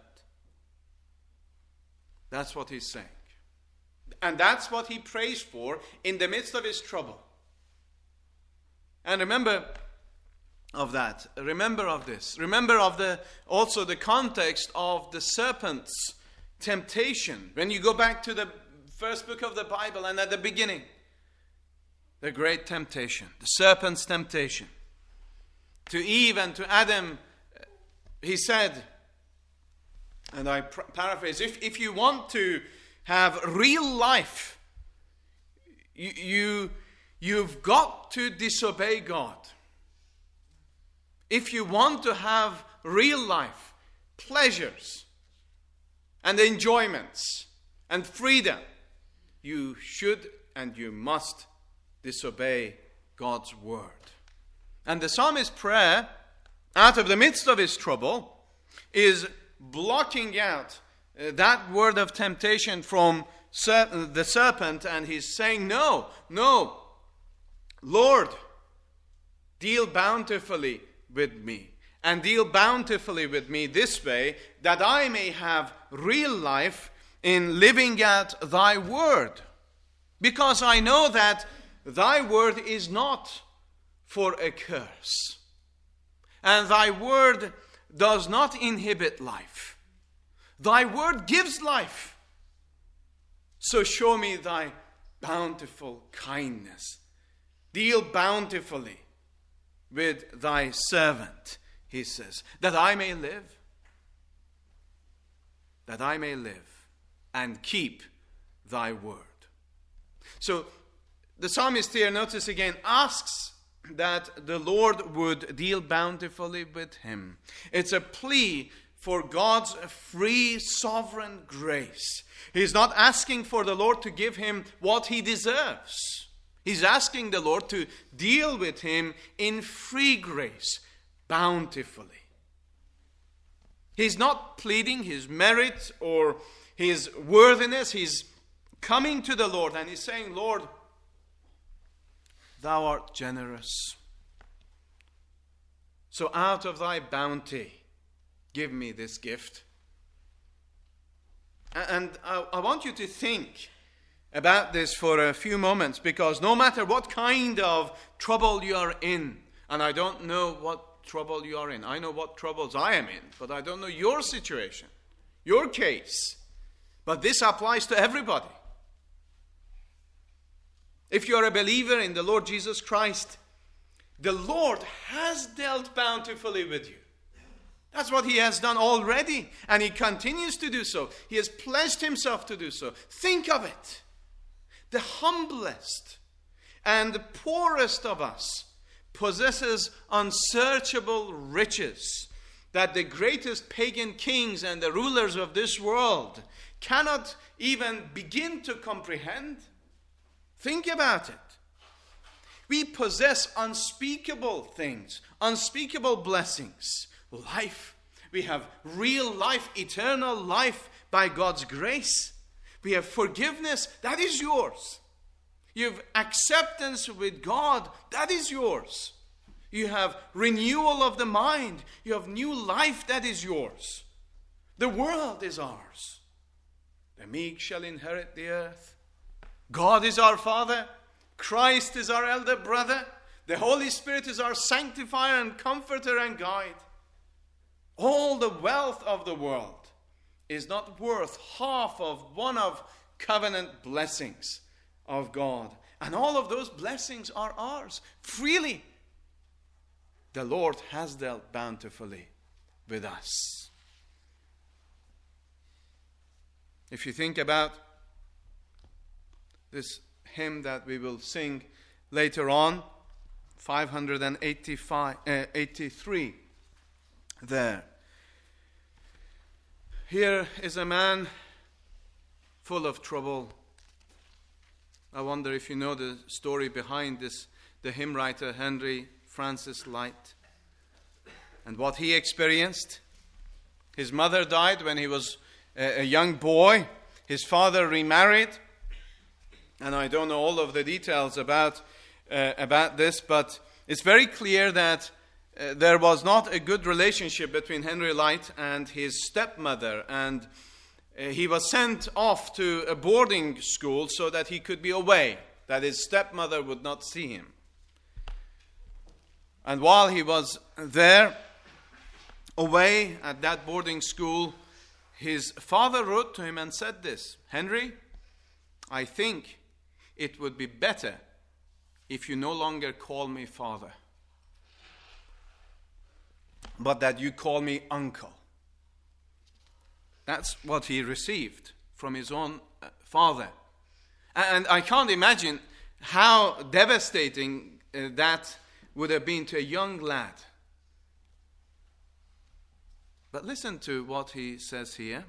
That's what he's saying. And that's what he prays for in the midst of his trouble. And remember of that. Remember of this. Remember of also the context of the serpent's temptation. When you go back to the first book of the Bible and at the beginning, the great temptation, the serpent's temptation. To Eve and to Adam, he said, and I paraphrase, if you want to have real life, you've got to disobey God. If you want to have real life, pleasures and enjoyments and freedom, you should and you must disobey God's word. And the psalmist's prayer, out of the midst of his trouble, is blocking out that word of temptation from the serpent, and he's saying, no, Lord, deal bountifully with me, and deal bountifully with me this way, that I may have real life in living out thy word. Because I know that thy word is not for a curse, and thy word does not inhibit life. Thy word gives life. So show me thy bountiful kindness. Deal bountifully with thy servant, he says, that I may live. That I may live and keep thy word. So the psalmist here, notice again, asks that the Lord would deal bountifully with him. It's a plea for God's free, sovereign grace. He's not asking for the Lord to give him what he deserves. He's asking the Lord to deal with him in free grace, bountifully. He's not pleading his merit or his worthiness. He's coming to the Lord and he's saying, Lord, thou art generous. So out of thy bounty, give me this gift. And I want you to think about this for a few moments, because no matter what kind of trouble you are in, and I don't know what trouble you are in. I know what troubles I am in, but I don't know your situation, your case. But this applies to everybody. If you are a believer in the Lord Jesus Christ, The Lord has dealt bountifully with you. That's what he has done already, and he continues to do so. He has pledged himself to do so. Think of it. The humblest and the poorest of us possesses unsearchable riches that the greatest pagan kings and the rulers of this world cannot even begin to comprehend. Think about it. We possess unspeakable things, unspeakable blessings. Life. We have real life, eternal life by God's grace. We have forgiveness. That is yours. You have acceptance with God. That is yours. You have renewal of the mind. You have new life. That is yours. The world is ours. The meek shall inherit the earth. God is our Father. Christ is our elder brother. The Holy Spirit is our sanctifier and comforter and guide. All the wealth of the world is not worth half of one of covenant blessings of God. And all of those blessings are ours freely. The Lord has dealt bountifully with us. If you think about this hymn that we will sing later on, 583 there. Here is a man full of trouble. I wonder if you know the story behind this, the hymn writer Henry Francis Lyte, and what he experienced. His mother died when he was a young boy. His father remarried, and I don't know all of the details about this, but it's very clear that there was not a good relationship between Henry Lyte and his stepmother, and he was sent off to a boarding school so that he could be away, that his stepmother would not see him. And while he was there, away at that boarding school, his father wrote to him and said this: "Henry, I think it would be better if you no longer call me father, but that you call me uncle." That's what he received from his own father. And I can't imagine how devastating that would have been to a young lad. But listen to what he says here.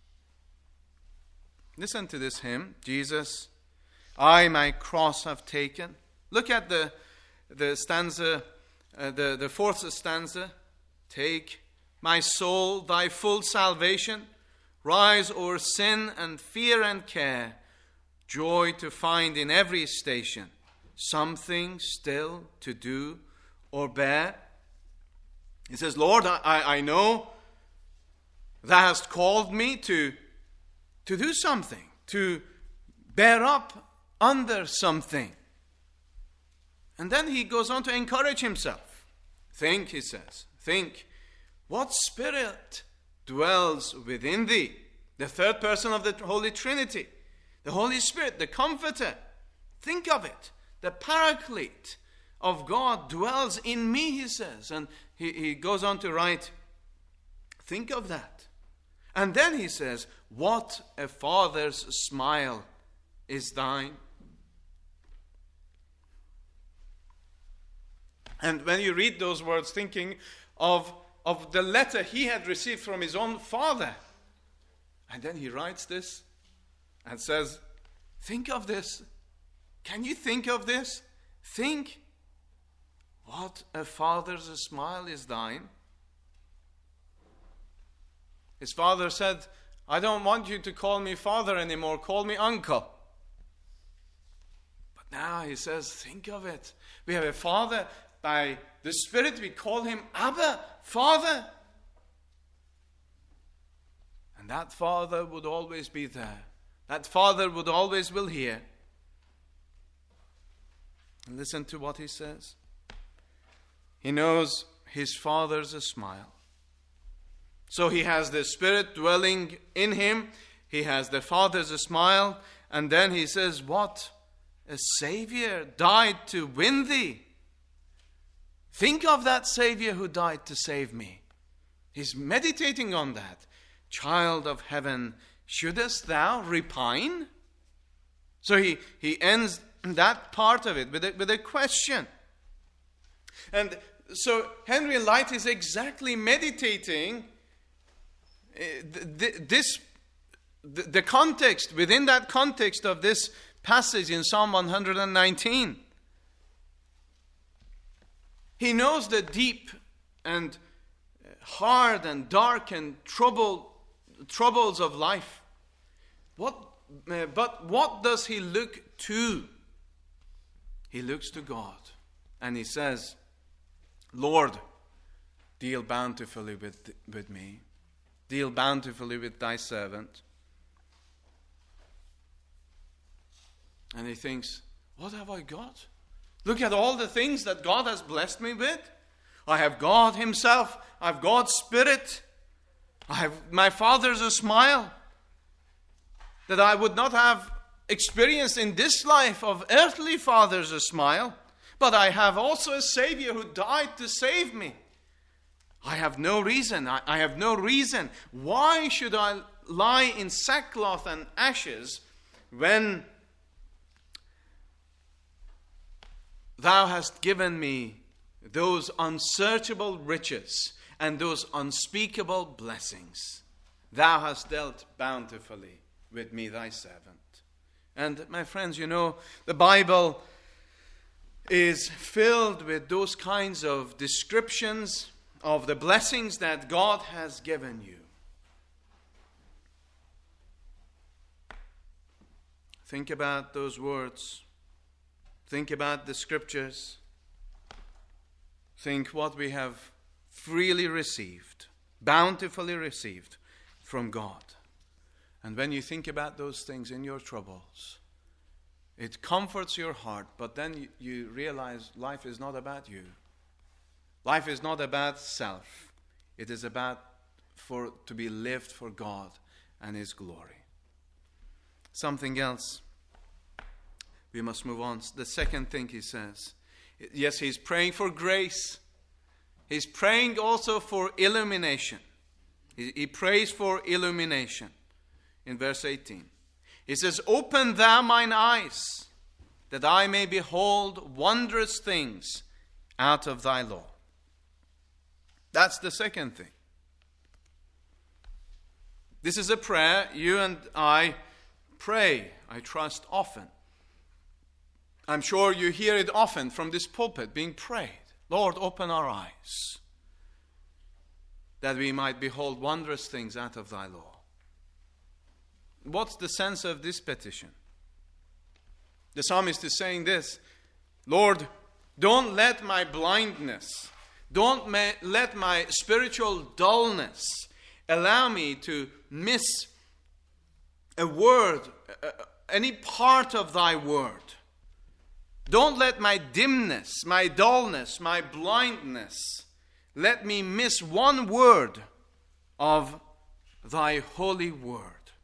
Listen to this hymn. Jesus, I my cross have taken. Look at the stanza, the fourth stanza. Take, my soul, thy full salvation. Rise o'er sin and fear and care. Joy to find in every station. Something still to do or bear. He says, Lord, I know thou hast called me to do something, to bear up under something. And then he goes on to encourage himself. Think, he says, think, what spirit dwells within thee? The third person of the Holy Trinity, the Holy Spirit, the Comforter. Think of it. The Paraclete of God dwells in me, he says. And he goes on to write, think of that. And then he says, what a father's smile is thine. And when you read those words, thinking of the letter he had received from his own father, and then he writes this and says, think of this. Can you think of this? Think, what a father's smile is thine. His father said, I don't want you to call me father anymore, call me uncle. But now he says, think of it. We have a father, by the Spirit we call him Abba, Father. And that Father would always be there. That Father would always will hear. And listen to what he says. He knows his Father's a smile. So he has the Spirit dwelling in him. He has the Father's a smile. And then he says, what a Savior died to win thee. Think of that Savior who died to save me. He's meditating on that. Child of heaven, shouldest thou repine? So he ends that part of it with a question. And so Henry Light is exactly meditating the context, within that context of this passage in Psalm 119. He knows the deep and hard and dark and troubles of life. But what does he look to? He looks to God, and he says, Lord, deal bountifully with me. Deal bountifully with thy servant. And he thinks, what have I got? Look at all the things that God has blessed me with. I have God himself. I have God's Spirit. I have my Father's smile that I would not have experienced in this life of earthly fathers a smile. But I have also a Savior who died to save me. I have no reason. I have no reason. Why should I lie in sackcloth and ashes when thou hast given me those unsearchable riches and those unspeakable blessings? Thou hast dealt bountifully with me, thy servant. And my friends, you know, the Bible is filled with those kinds of descriptions of the blessings that God has given you. Think about those words. Think about the scriptures. Think what we have freely received, bountifully received from God. And when you think about those things in your troubles, it comforts your heart, but then you realize life is not about you. Life is not about self. It is about to be lived for God and His glory. Something else. We must move on. The second thing he says. Yes, he's praying for grace. He's praying also for illumination. He prays for illumination. In verse 18. He says, open thou mine eyes, that I may behold wondrous things out of thy law. That's the second thing. This is a prayer you and I pray, I trust, often. I'm sure you hear it often from this pulpit being prayed. Lord, open our eyes, that we might behold wondrous things out of thy law. What's the sense of this petition? The psalmist is saying this: Lord, don't let my blindness, don't let my spiritual dullness allow me to miss a word, any part of thy word. Don't let my dimness, my dullness, my blindness, let me miss one word of thy holy word.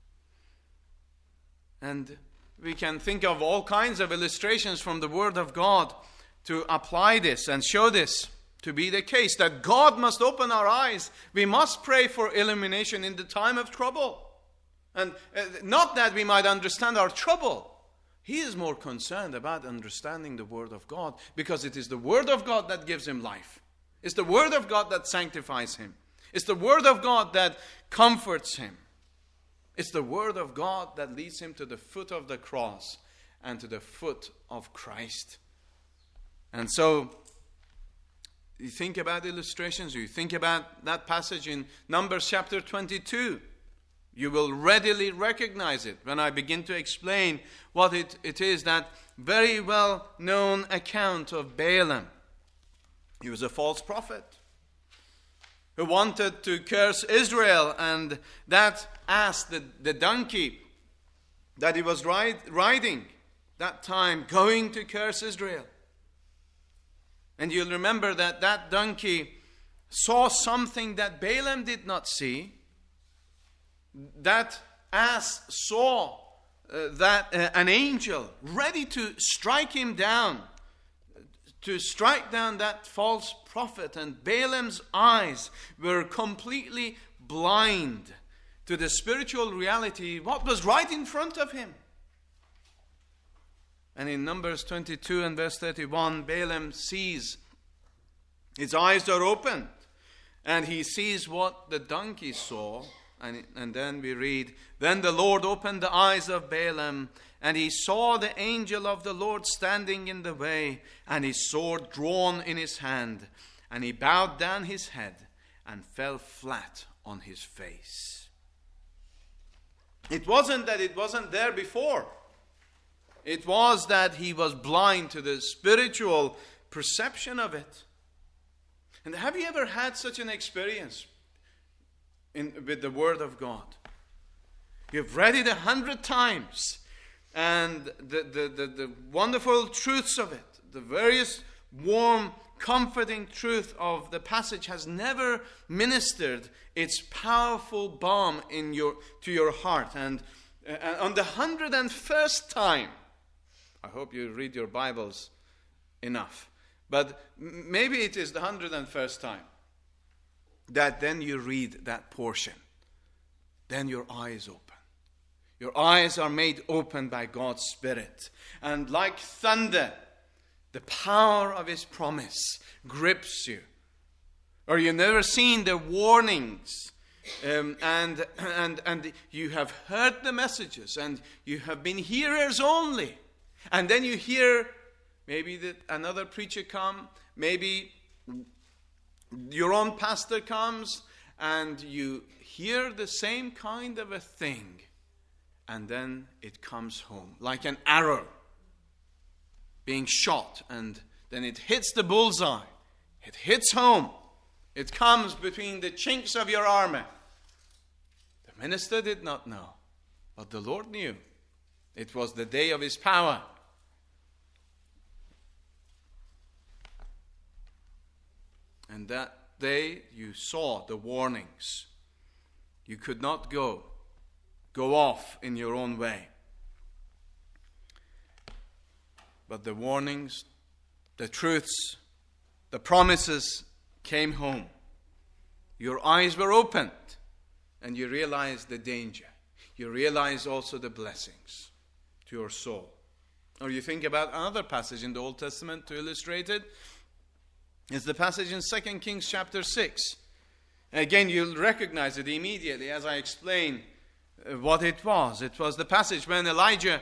And we can think of all kinds of illustrations from the Word of God to apply this and show this to be the case, that God must open our eyes. We must pray for illumination in the time of trouble. And not that we might understand our trouble. He is more concerned about understanding the Word of God, because it is the Word of God that gives him life. It's the Word of God that sanctifies him. It's the Word of God that comforts him. It's the Word of God that leads him to the foot of the cross and to the foot of Christ. And so, you think about illustrations, you think about that passage in Numbers chapter 22. You will readily recognize it when I begin to explain what it is, that very well known account of Balaam. He was a false prophet who wanted to curse Israel, and that ass, the donkey that he was riding that time, going to curse Israel. And you'll remember that that donkey saw something that Balaam did not see. That ass saw an angel ready to strike him down, to strike down that false prophet, and Balaam's eyes were completely blind to the spiritual reality, what was right in front of him. And in Numbers 22 and verse 31, Balaam sees, his eyes are opened, and he sees what the donkey saw. And then we read, then the Lord opened the eyes of Balaam, and he saw the angel of the Lord standing in the way, and his sword drawn in his hand. And he bowed down his head and fell flat on his face. It wasn't that it wasn't there before. It was that he was blind to the spiritual perception of it. And have you ever had such an experience with the Word of God? You've read it 100 times, and the wonderful truths of it, the various warm, comforting truth of the passage has never ministered its powerful balm to your heart. And on the 101st time, I hope you read your Bibles enough, but maybe it is the 101st time that then you read that portion. Then your eyes open. Your eyes are made open by God's Spirit. And like thunder, the power of His promise grips you. Or you've never seen the warnings. And you have heard the messages. And you have been hearers only. And then you hear maybe that another preacher come. Maybe your own pastor comes, and you hear the same kind of a thing, and then it comes home like an arrow being shot, and then it hits the bullseye. It hits home. It comes between the chinks of your armor. The minister did not know, but the Lord knew. It was the day of His power. And that day you saw the warnings. You could not go off in your own way. But the warnings, the truths, the promises came home. Your eyes were opened, and you realized the danger. You realize also the blessings to your soul. Or you think about another passage in the Old Testament to illustrate it. It's the passage in 2 Kings chapter 6. Again, you'll recognize it immediately as I explain what it was. It was the passage when Elisha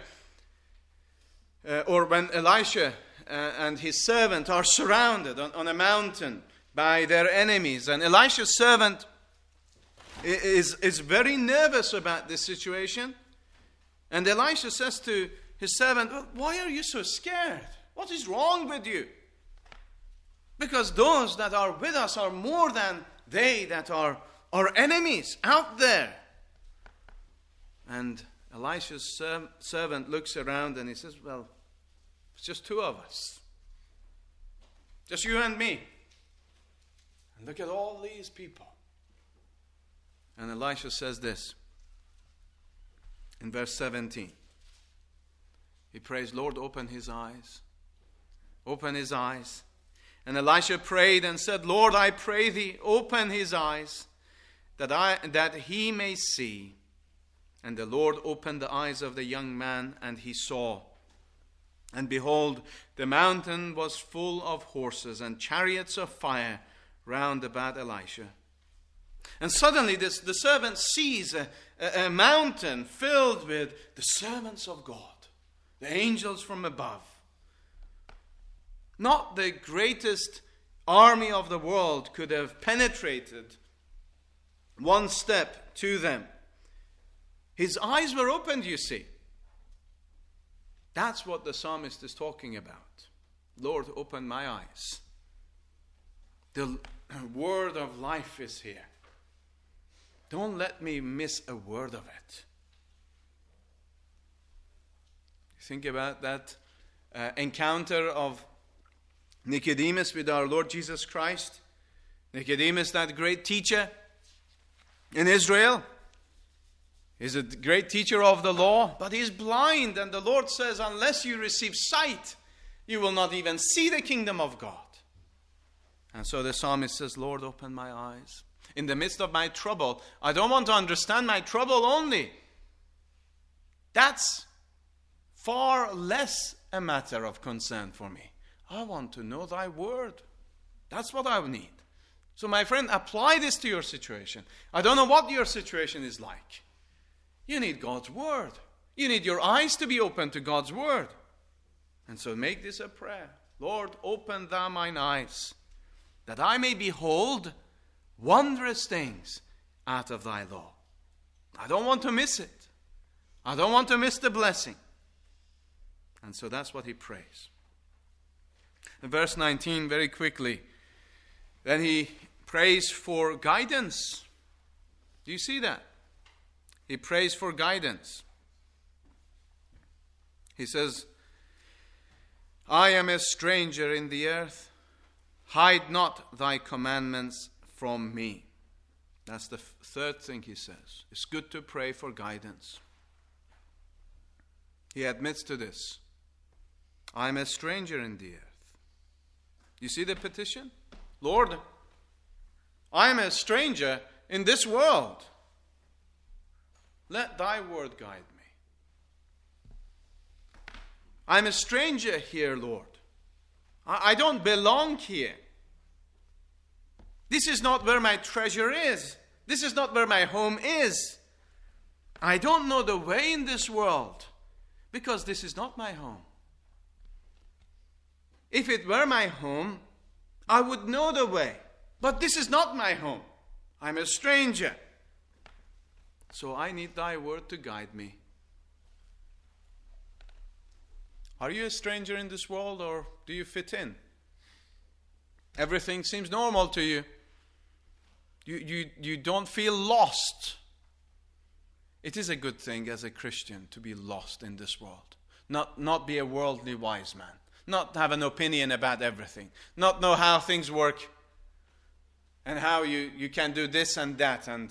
and his servant are surrounded on a mountain by their enemies. And Elisha's servant is very nervous about this situation. And Elisha says to his servant, "Why are you so scared? What is wrong with you? Because those that are with us are more than they that are our enemies out there." And Elisha's servant looks around and he says, "Well, it's just two of us. Just you and me. And look at all these people." And Elisha says this in verse 17. He prays, "Lord, open his eyes. Open his eyes." And Elisha prayed and said, "Lord, I pray thee, open his eyes, that he may see." And the Lord opened the eyes of the young man, and he saw. And behold, the mountain was full of horses and chariots of fire round about Elisha. And suddenly the servant sees a mountain filled with the servants of God, the angels from above. Not the greatest army of the world could have penetrated one step to them. His eyes were opened, you see. That's what the psalmist is talking about. Lord, open my eyes. The word of life is here. Don't let me miss a word of it. Think about that encounter of Nicodemus with our Lord Jesus Christ. Nicodemus, that great teacher in Israel. He's a great teacher of the law, but he's blind. And the Lord says, unless you receive sight, You will not even see the kingdom of God. And so the psalmist says, Lord, open my eyes. In the midst of my trouble, I don't want to understand my trouble only. That's far less a matter of concern for me. I want to know thy word. That's what I need. So my friend, apply this to your situation. I don't know what your situation is like. You need God's word. You need your eyes to be open to God's word. And so make this a prayer. Lord, open thou mine eyes, that I may behold wondrous things out of thy law. I don't want to miss it. I don't want to miss the blessing. And so that's what he prays. In verse 19, very quickly, then he prays for guidance. Do you see that? He prays for guidance. He says, I am a stranger in the earth. Hide not thy commandments from me. That's the third thing he says. It's good to pray for guidance. He admits to this. I am a stranger in the earth. You see the petition? Lord, I am a stranger in this world. Let thy word guide me. I'm a stranger here, Lord. I don't belong here. This is not where my treasure is. This is not where my home is. I don't know the way in this world because this is not my home. If it were my home, I would know the way. But this is not my home. I'm a stranger. So I need thy word to guide me. Are you a stranger in this world, or do you fit in? Everything seems normal to you. You don't feel lost. It is a good thing as a Christian to be lost in this world. Not be a worldly wise man. Not have an opinion about everything. Not know how things work and how you can do this and that. And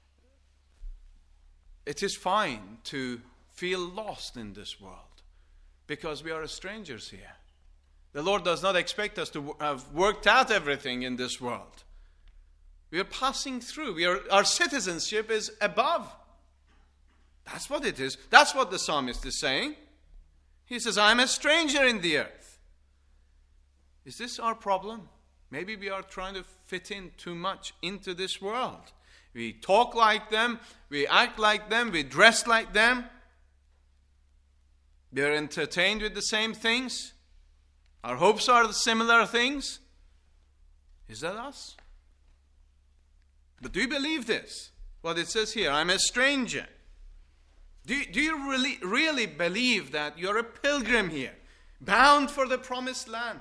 it is fine to feel lost in this world because we are strangers here. The Lord does not expect us to have worked out everything in this world. We are passing through. Our citizenship is above. That's what it is. That's what the psalmist is saying. He says, I am a stranger in the earth. Is this our problem? Maybe we are trying to fit in too much into this world. We talk like them, we act like them, we dress like them. We are entertained with the same things. Our hopes are the similar things. Is that us? But do you believe this? What it says here, I'm a stranger. Do you really believe that you're a pilgrim here, bound for the promised land?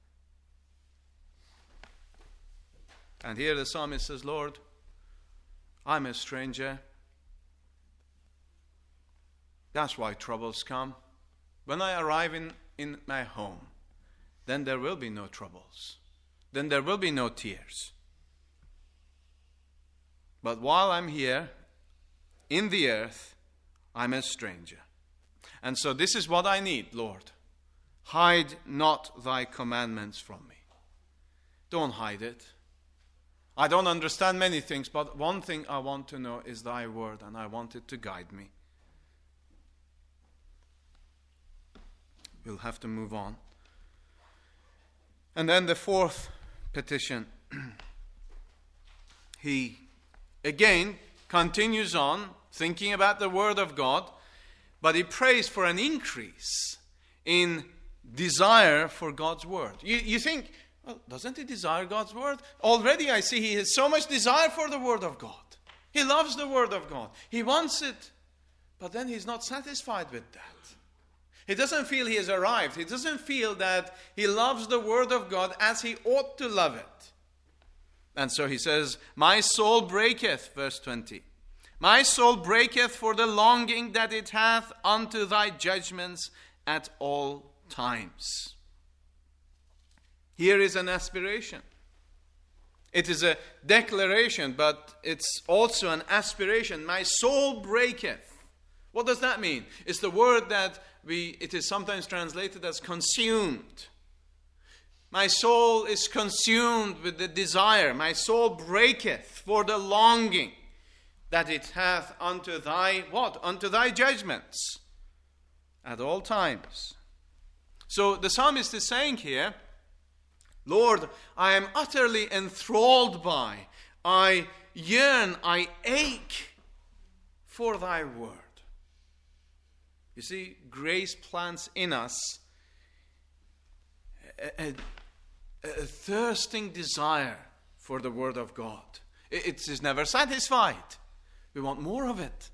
And here the psalmist says, Lord, I'm a stranger. That's why troubles come. When I arrive in my home, then there will be no troubles. Then there will be no tears. But while I'm here, in the earth, I'm a stranger. And so this is what I need, Lord. Hide not thy commandments from me. Don't hide it. I don't understand many things, but one thing I want to know is thy word, and I want it to guide me. We'll have to move on. And then the fourth petition. He again continues on thinking about the word of God, but he prays for an increase in desire for God's word. You think, well, doesn't he desire God's word? Already I see he has so much desire for the word of God. He loves the word of God. He wants it. But then he's not satisfied with that. He doesn't feel he has arrived. He doesn't feel that he loves the word of God as he ought to love it. And so he says, my soul breaketh, verse 20. My soul breaketh for the longing that it hath unto thy judgments at all times. Here is an aspiration. It is a declaration, but it's also an aspiration. My soul breaketh. What does that mean? It's the word that it is sometimes translated as consumed. My soul is consumed with the desire. My soul breaketh for the longing that it hath unto thy, what? Unto thy judgments at all times. So the psalmist is saying here, Lord, I am utterly enthralled by, I yearn, I ache for thy word. You see, grace plants in us a thirsting desire for the word of God. It is never satisfied. We want more of it.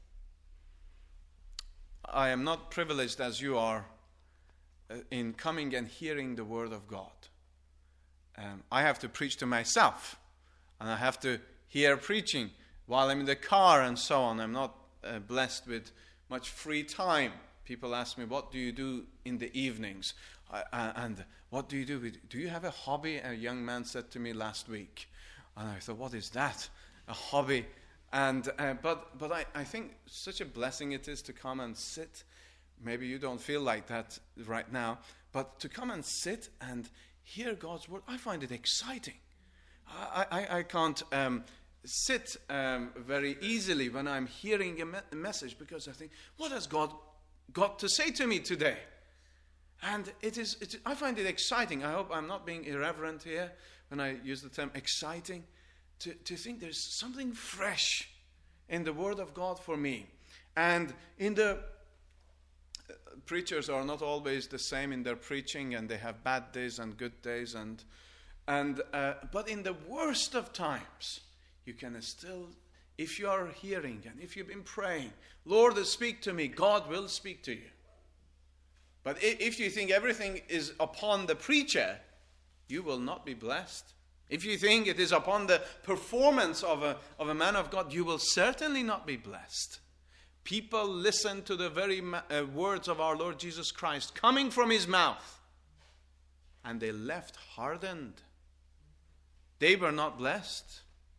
I am not privileged as you are in coming and hearing the word of God. I have to preach to myself, and I have to hear preaching while I'm in the car and so on. I'm not blessed with much free time. People ask me, what do you do in the evenings? And what do you do? Do you have a hobby? A young man said to me last week. And I thought, what is that? A hobby? And but I think such a blessing it is to come and sit. Maybe you don't feel like that right now. But to come and sit and hear God's word, I find it exciting. I can't sit very easily when I'm hearing a message, because I think, what has God got to say to me today? And I find it exciting. I hope I'm not being irreverent here when I use the term exciting, to think there's something fresh in the Word of God for me. And in the preachers are not always the same in their preaching, and they have bad days and good days, but in the worst of times, you can still, if you are hearing and if you've been praying, Lord, speak to me, God will speak to you. But if you think everything is upon the preacher, you will not be blessed. If you think it is upon the performance of a man of God, you will certainly not be blessed. People listen to the very words of our Lord Jesus Christ coming from his mouth, and they left hardened. They were not blessed.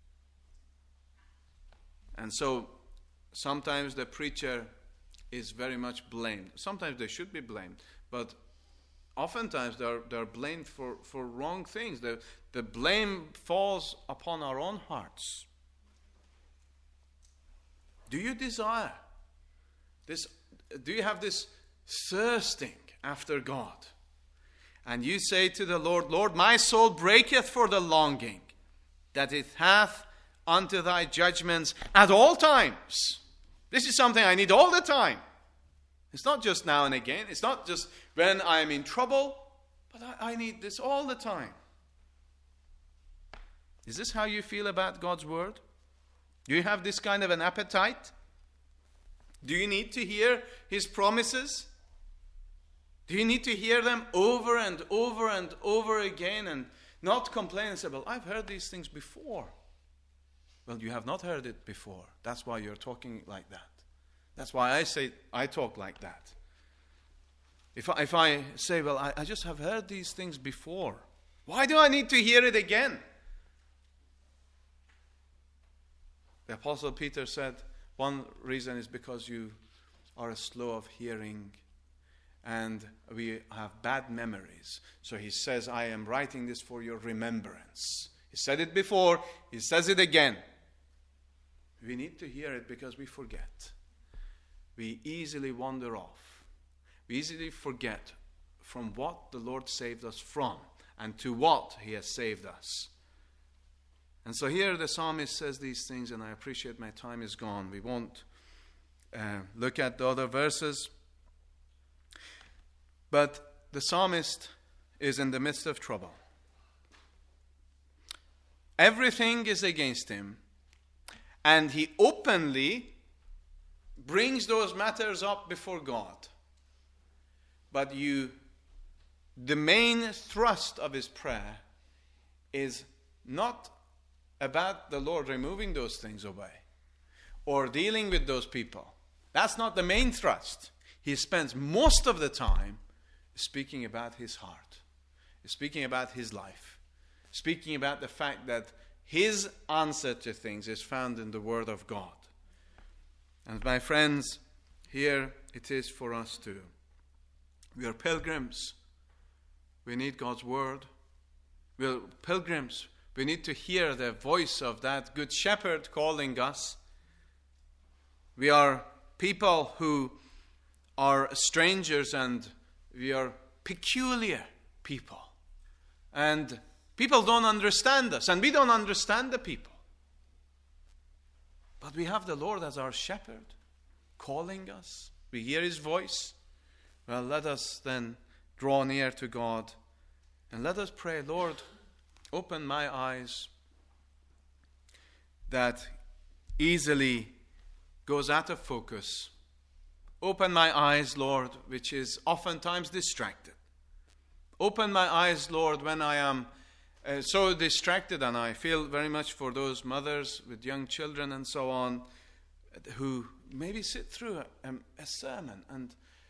And so sometimes the preacher is very much blamed. Sometimes they should be blamed, but oftentimes they're blamed for wrong things. The blame falls upon our own hearts. Do you desire this? Do you have this thirsting after God? And you say to the Lord, Lord, my soul breaketh for the longing that it hath unto thy judgments at all times. This is something I need all the time. It's not just now and again. It's not just when I am in trouble, but I need this all the time. Is this how you feel about God's word? Do you have this kind of an appetite? Do you need to hear his promises? Do you need to hear them over and over and over again and not complain and say, well, I've heard these things before. Well, you have not heard it before. That's why you're talking like that. That's why I say I talk like that. If I say, well, I just have heard these things before, why do I need to hear it again? The Apostle Peter said, one reason is because you are slow of hearing and we have bad memories. So he says, I am writing this for your remembrance. He said it before, he says it again. We need to hear it because we forget. We easily wander off. We easily forget from what the Lord saved us from and to what he has saved us. And so here the psalmist says these things, and I appreciate my time is gone. We won't look at the other verses. But the psalmist is in the midst of trouble. Everything is against him, and he openly brings those matters up before God. But the main thrust of his prayer is not about the Lord removing those things away or dealing with those people. That's not the main thrust. He spends most of the time speaking about his heart, speaking about his life, speaking about the fact that his answer to things is found in the Word of God. And my friends, here it is for us too. We are pilgrims. We need God's word. We are pilgrims. We need to hear the voice of that good shepherd calling us. We are people who are strangers, and we are peculiar people. And people don't understand us, and we don't understand the people. But we have the Lord as our shepherd, calling us. We hear his voice. Well, let us then draw near to God, and let us pray, Lord, open my eyes that easily goes out of focus. Open my eyes, Lord, which is oftentimes distracted. Open my eyes, Lord, when I am so distracted, and I feel very much for those mothers with young children and so on, who maybe sit through a sermon, and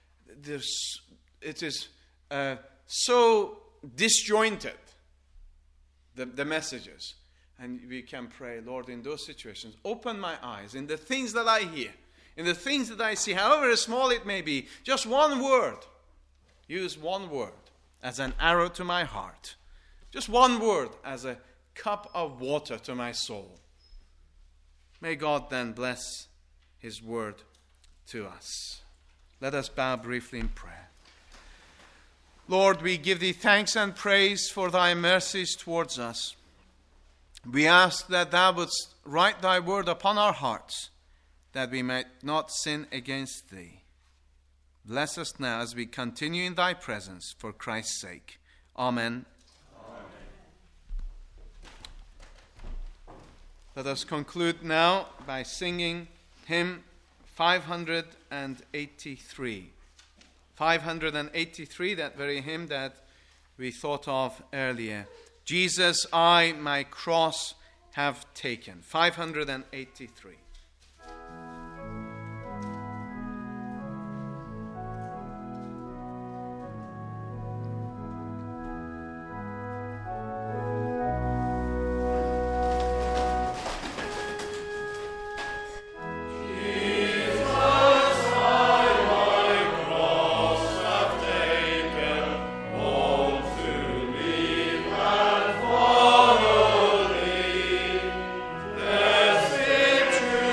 it is so disjointed, the messages. And we can pray, Lord, in those situations, open my eyes in the things that I hear, in the things that I see, however small it may be, just one word. Use one word as an arrow to my heart. Just one word as a cup of water to my soul. May God then bless his word to us. Let us bow briefly in prayer. Lord, we give thee thanks and praise for thy mercies towards us. We ask that thou wouldst write thy word upon our hearts, that we might not sin against thee. Bless us now as we continue in thy presence for Christ's sake. Amen. Let us conclude now by singing hymn 583. 583, that very hymn that we thought of earlier. Jesus, I my cross have taken. 583. True.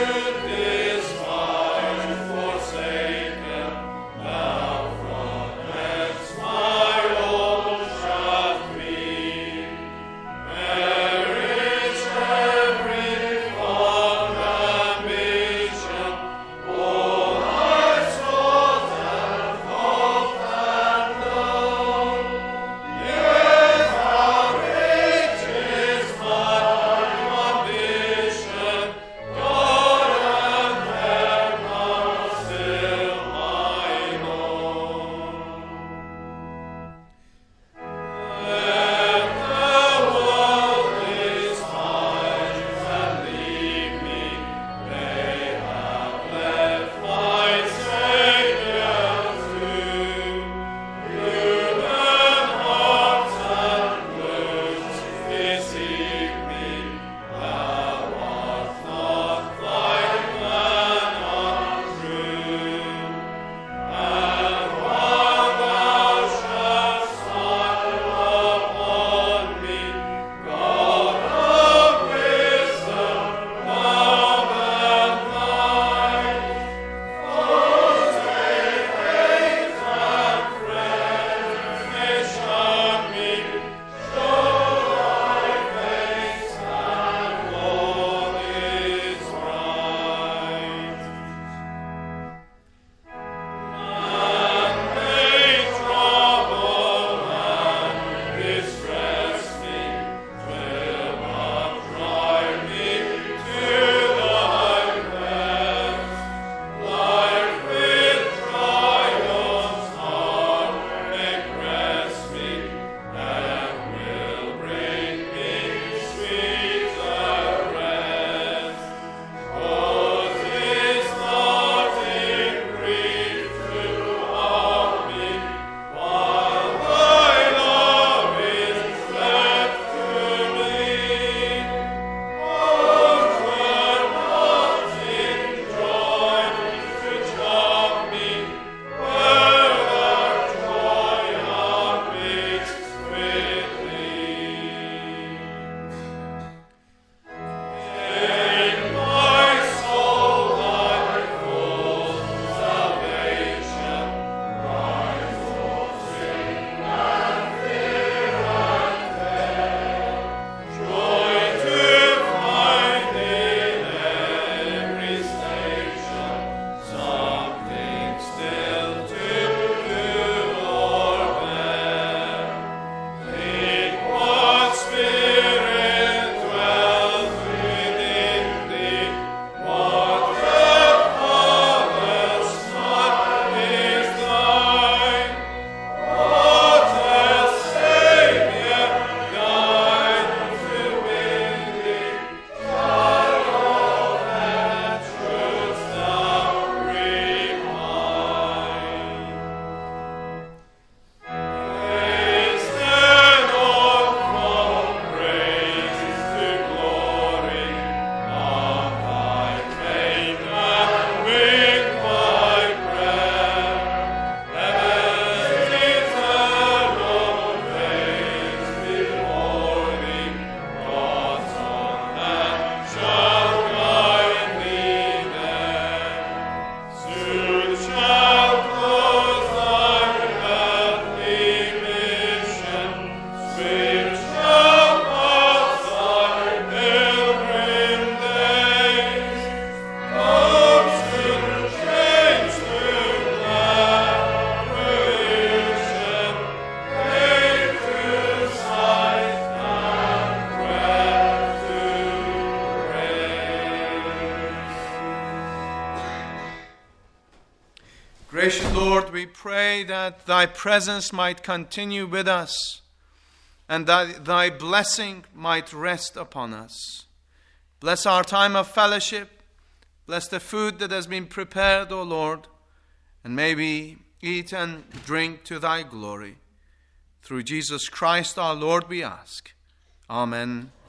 Gracious Lord, we pray that thy presence might continue with us and that thy blessing might rest upon us. Bless our time of fellowship. Bless the food that has been prepared, O Lord, and may we eat and drink to thy glory. Through Jesus Christ our Lord we ask. Amen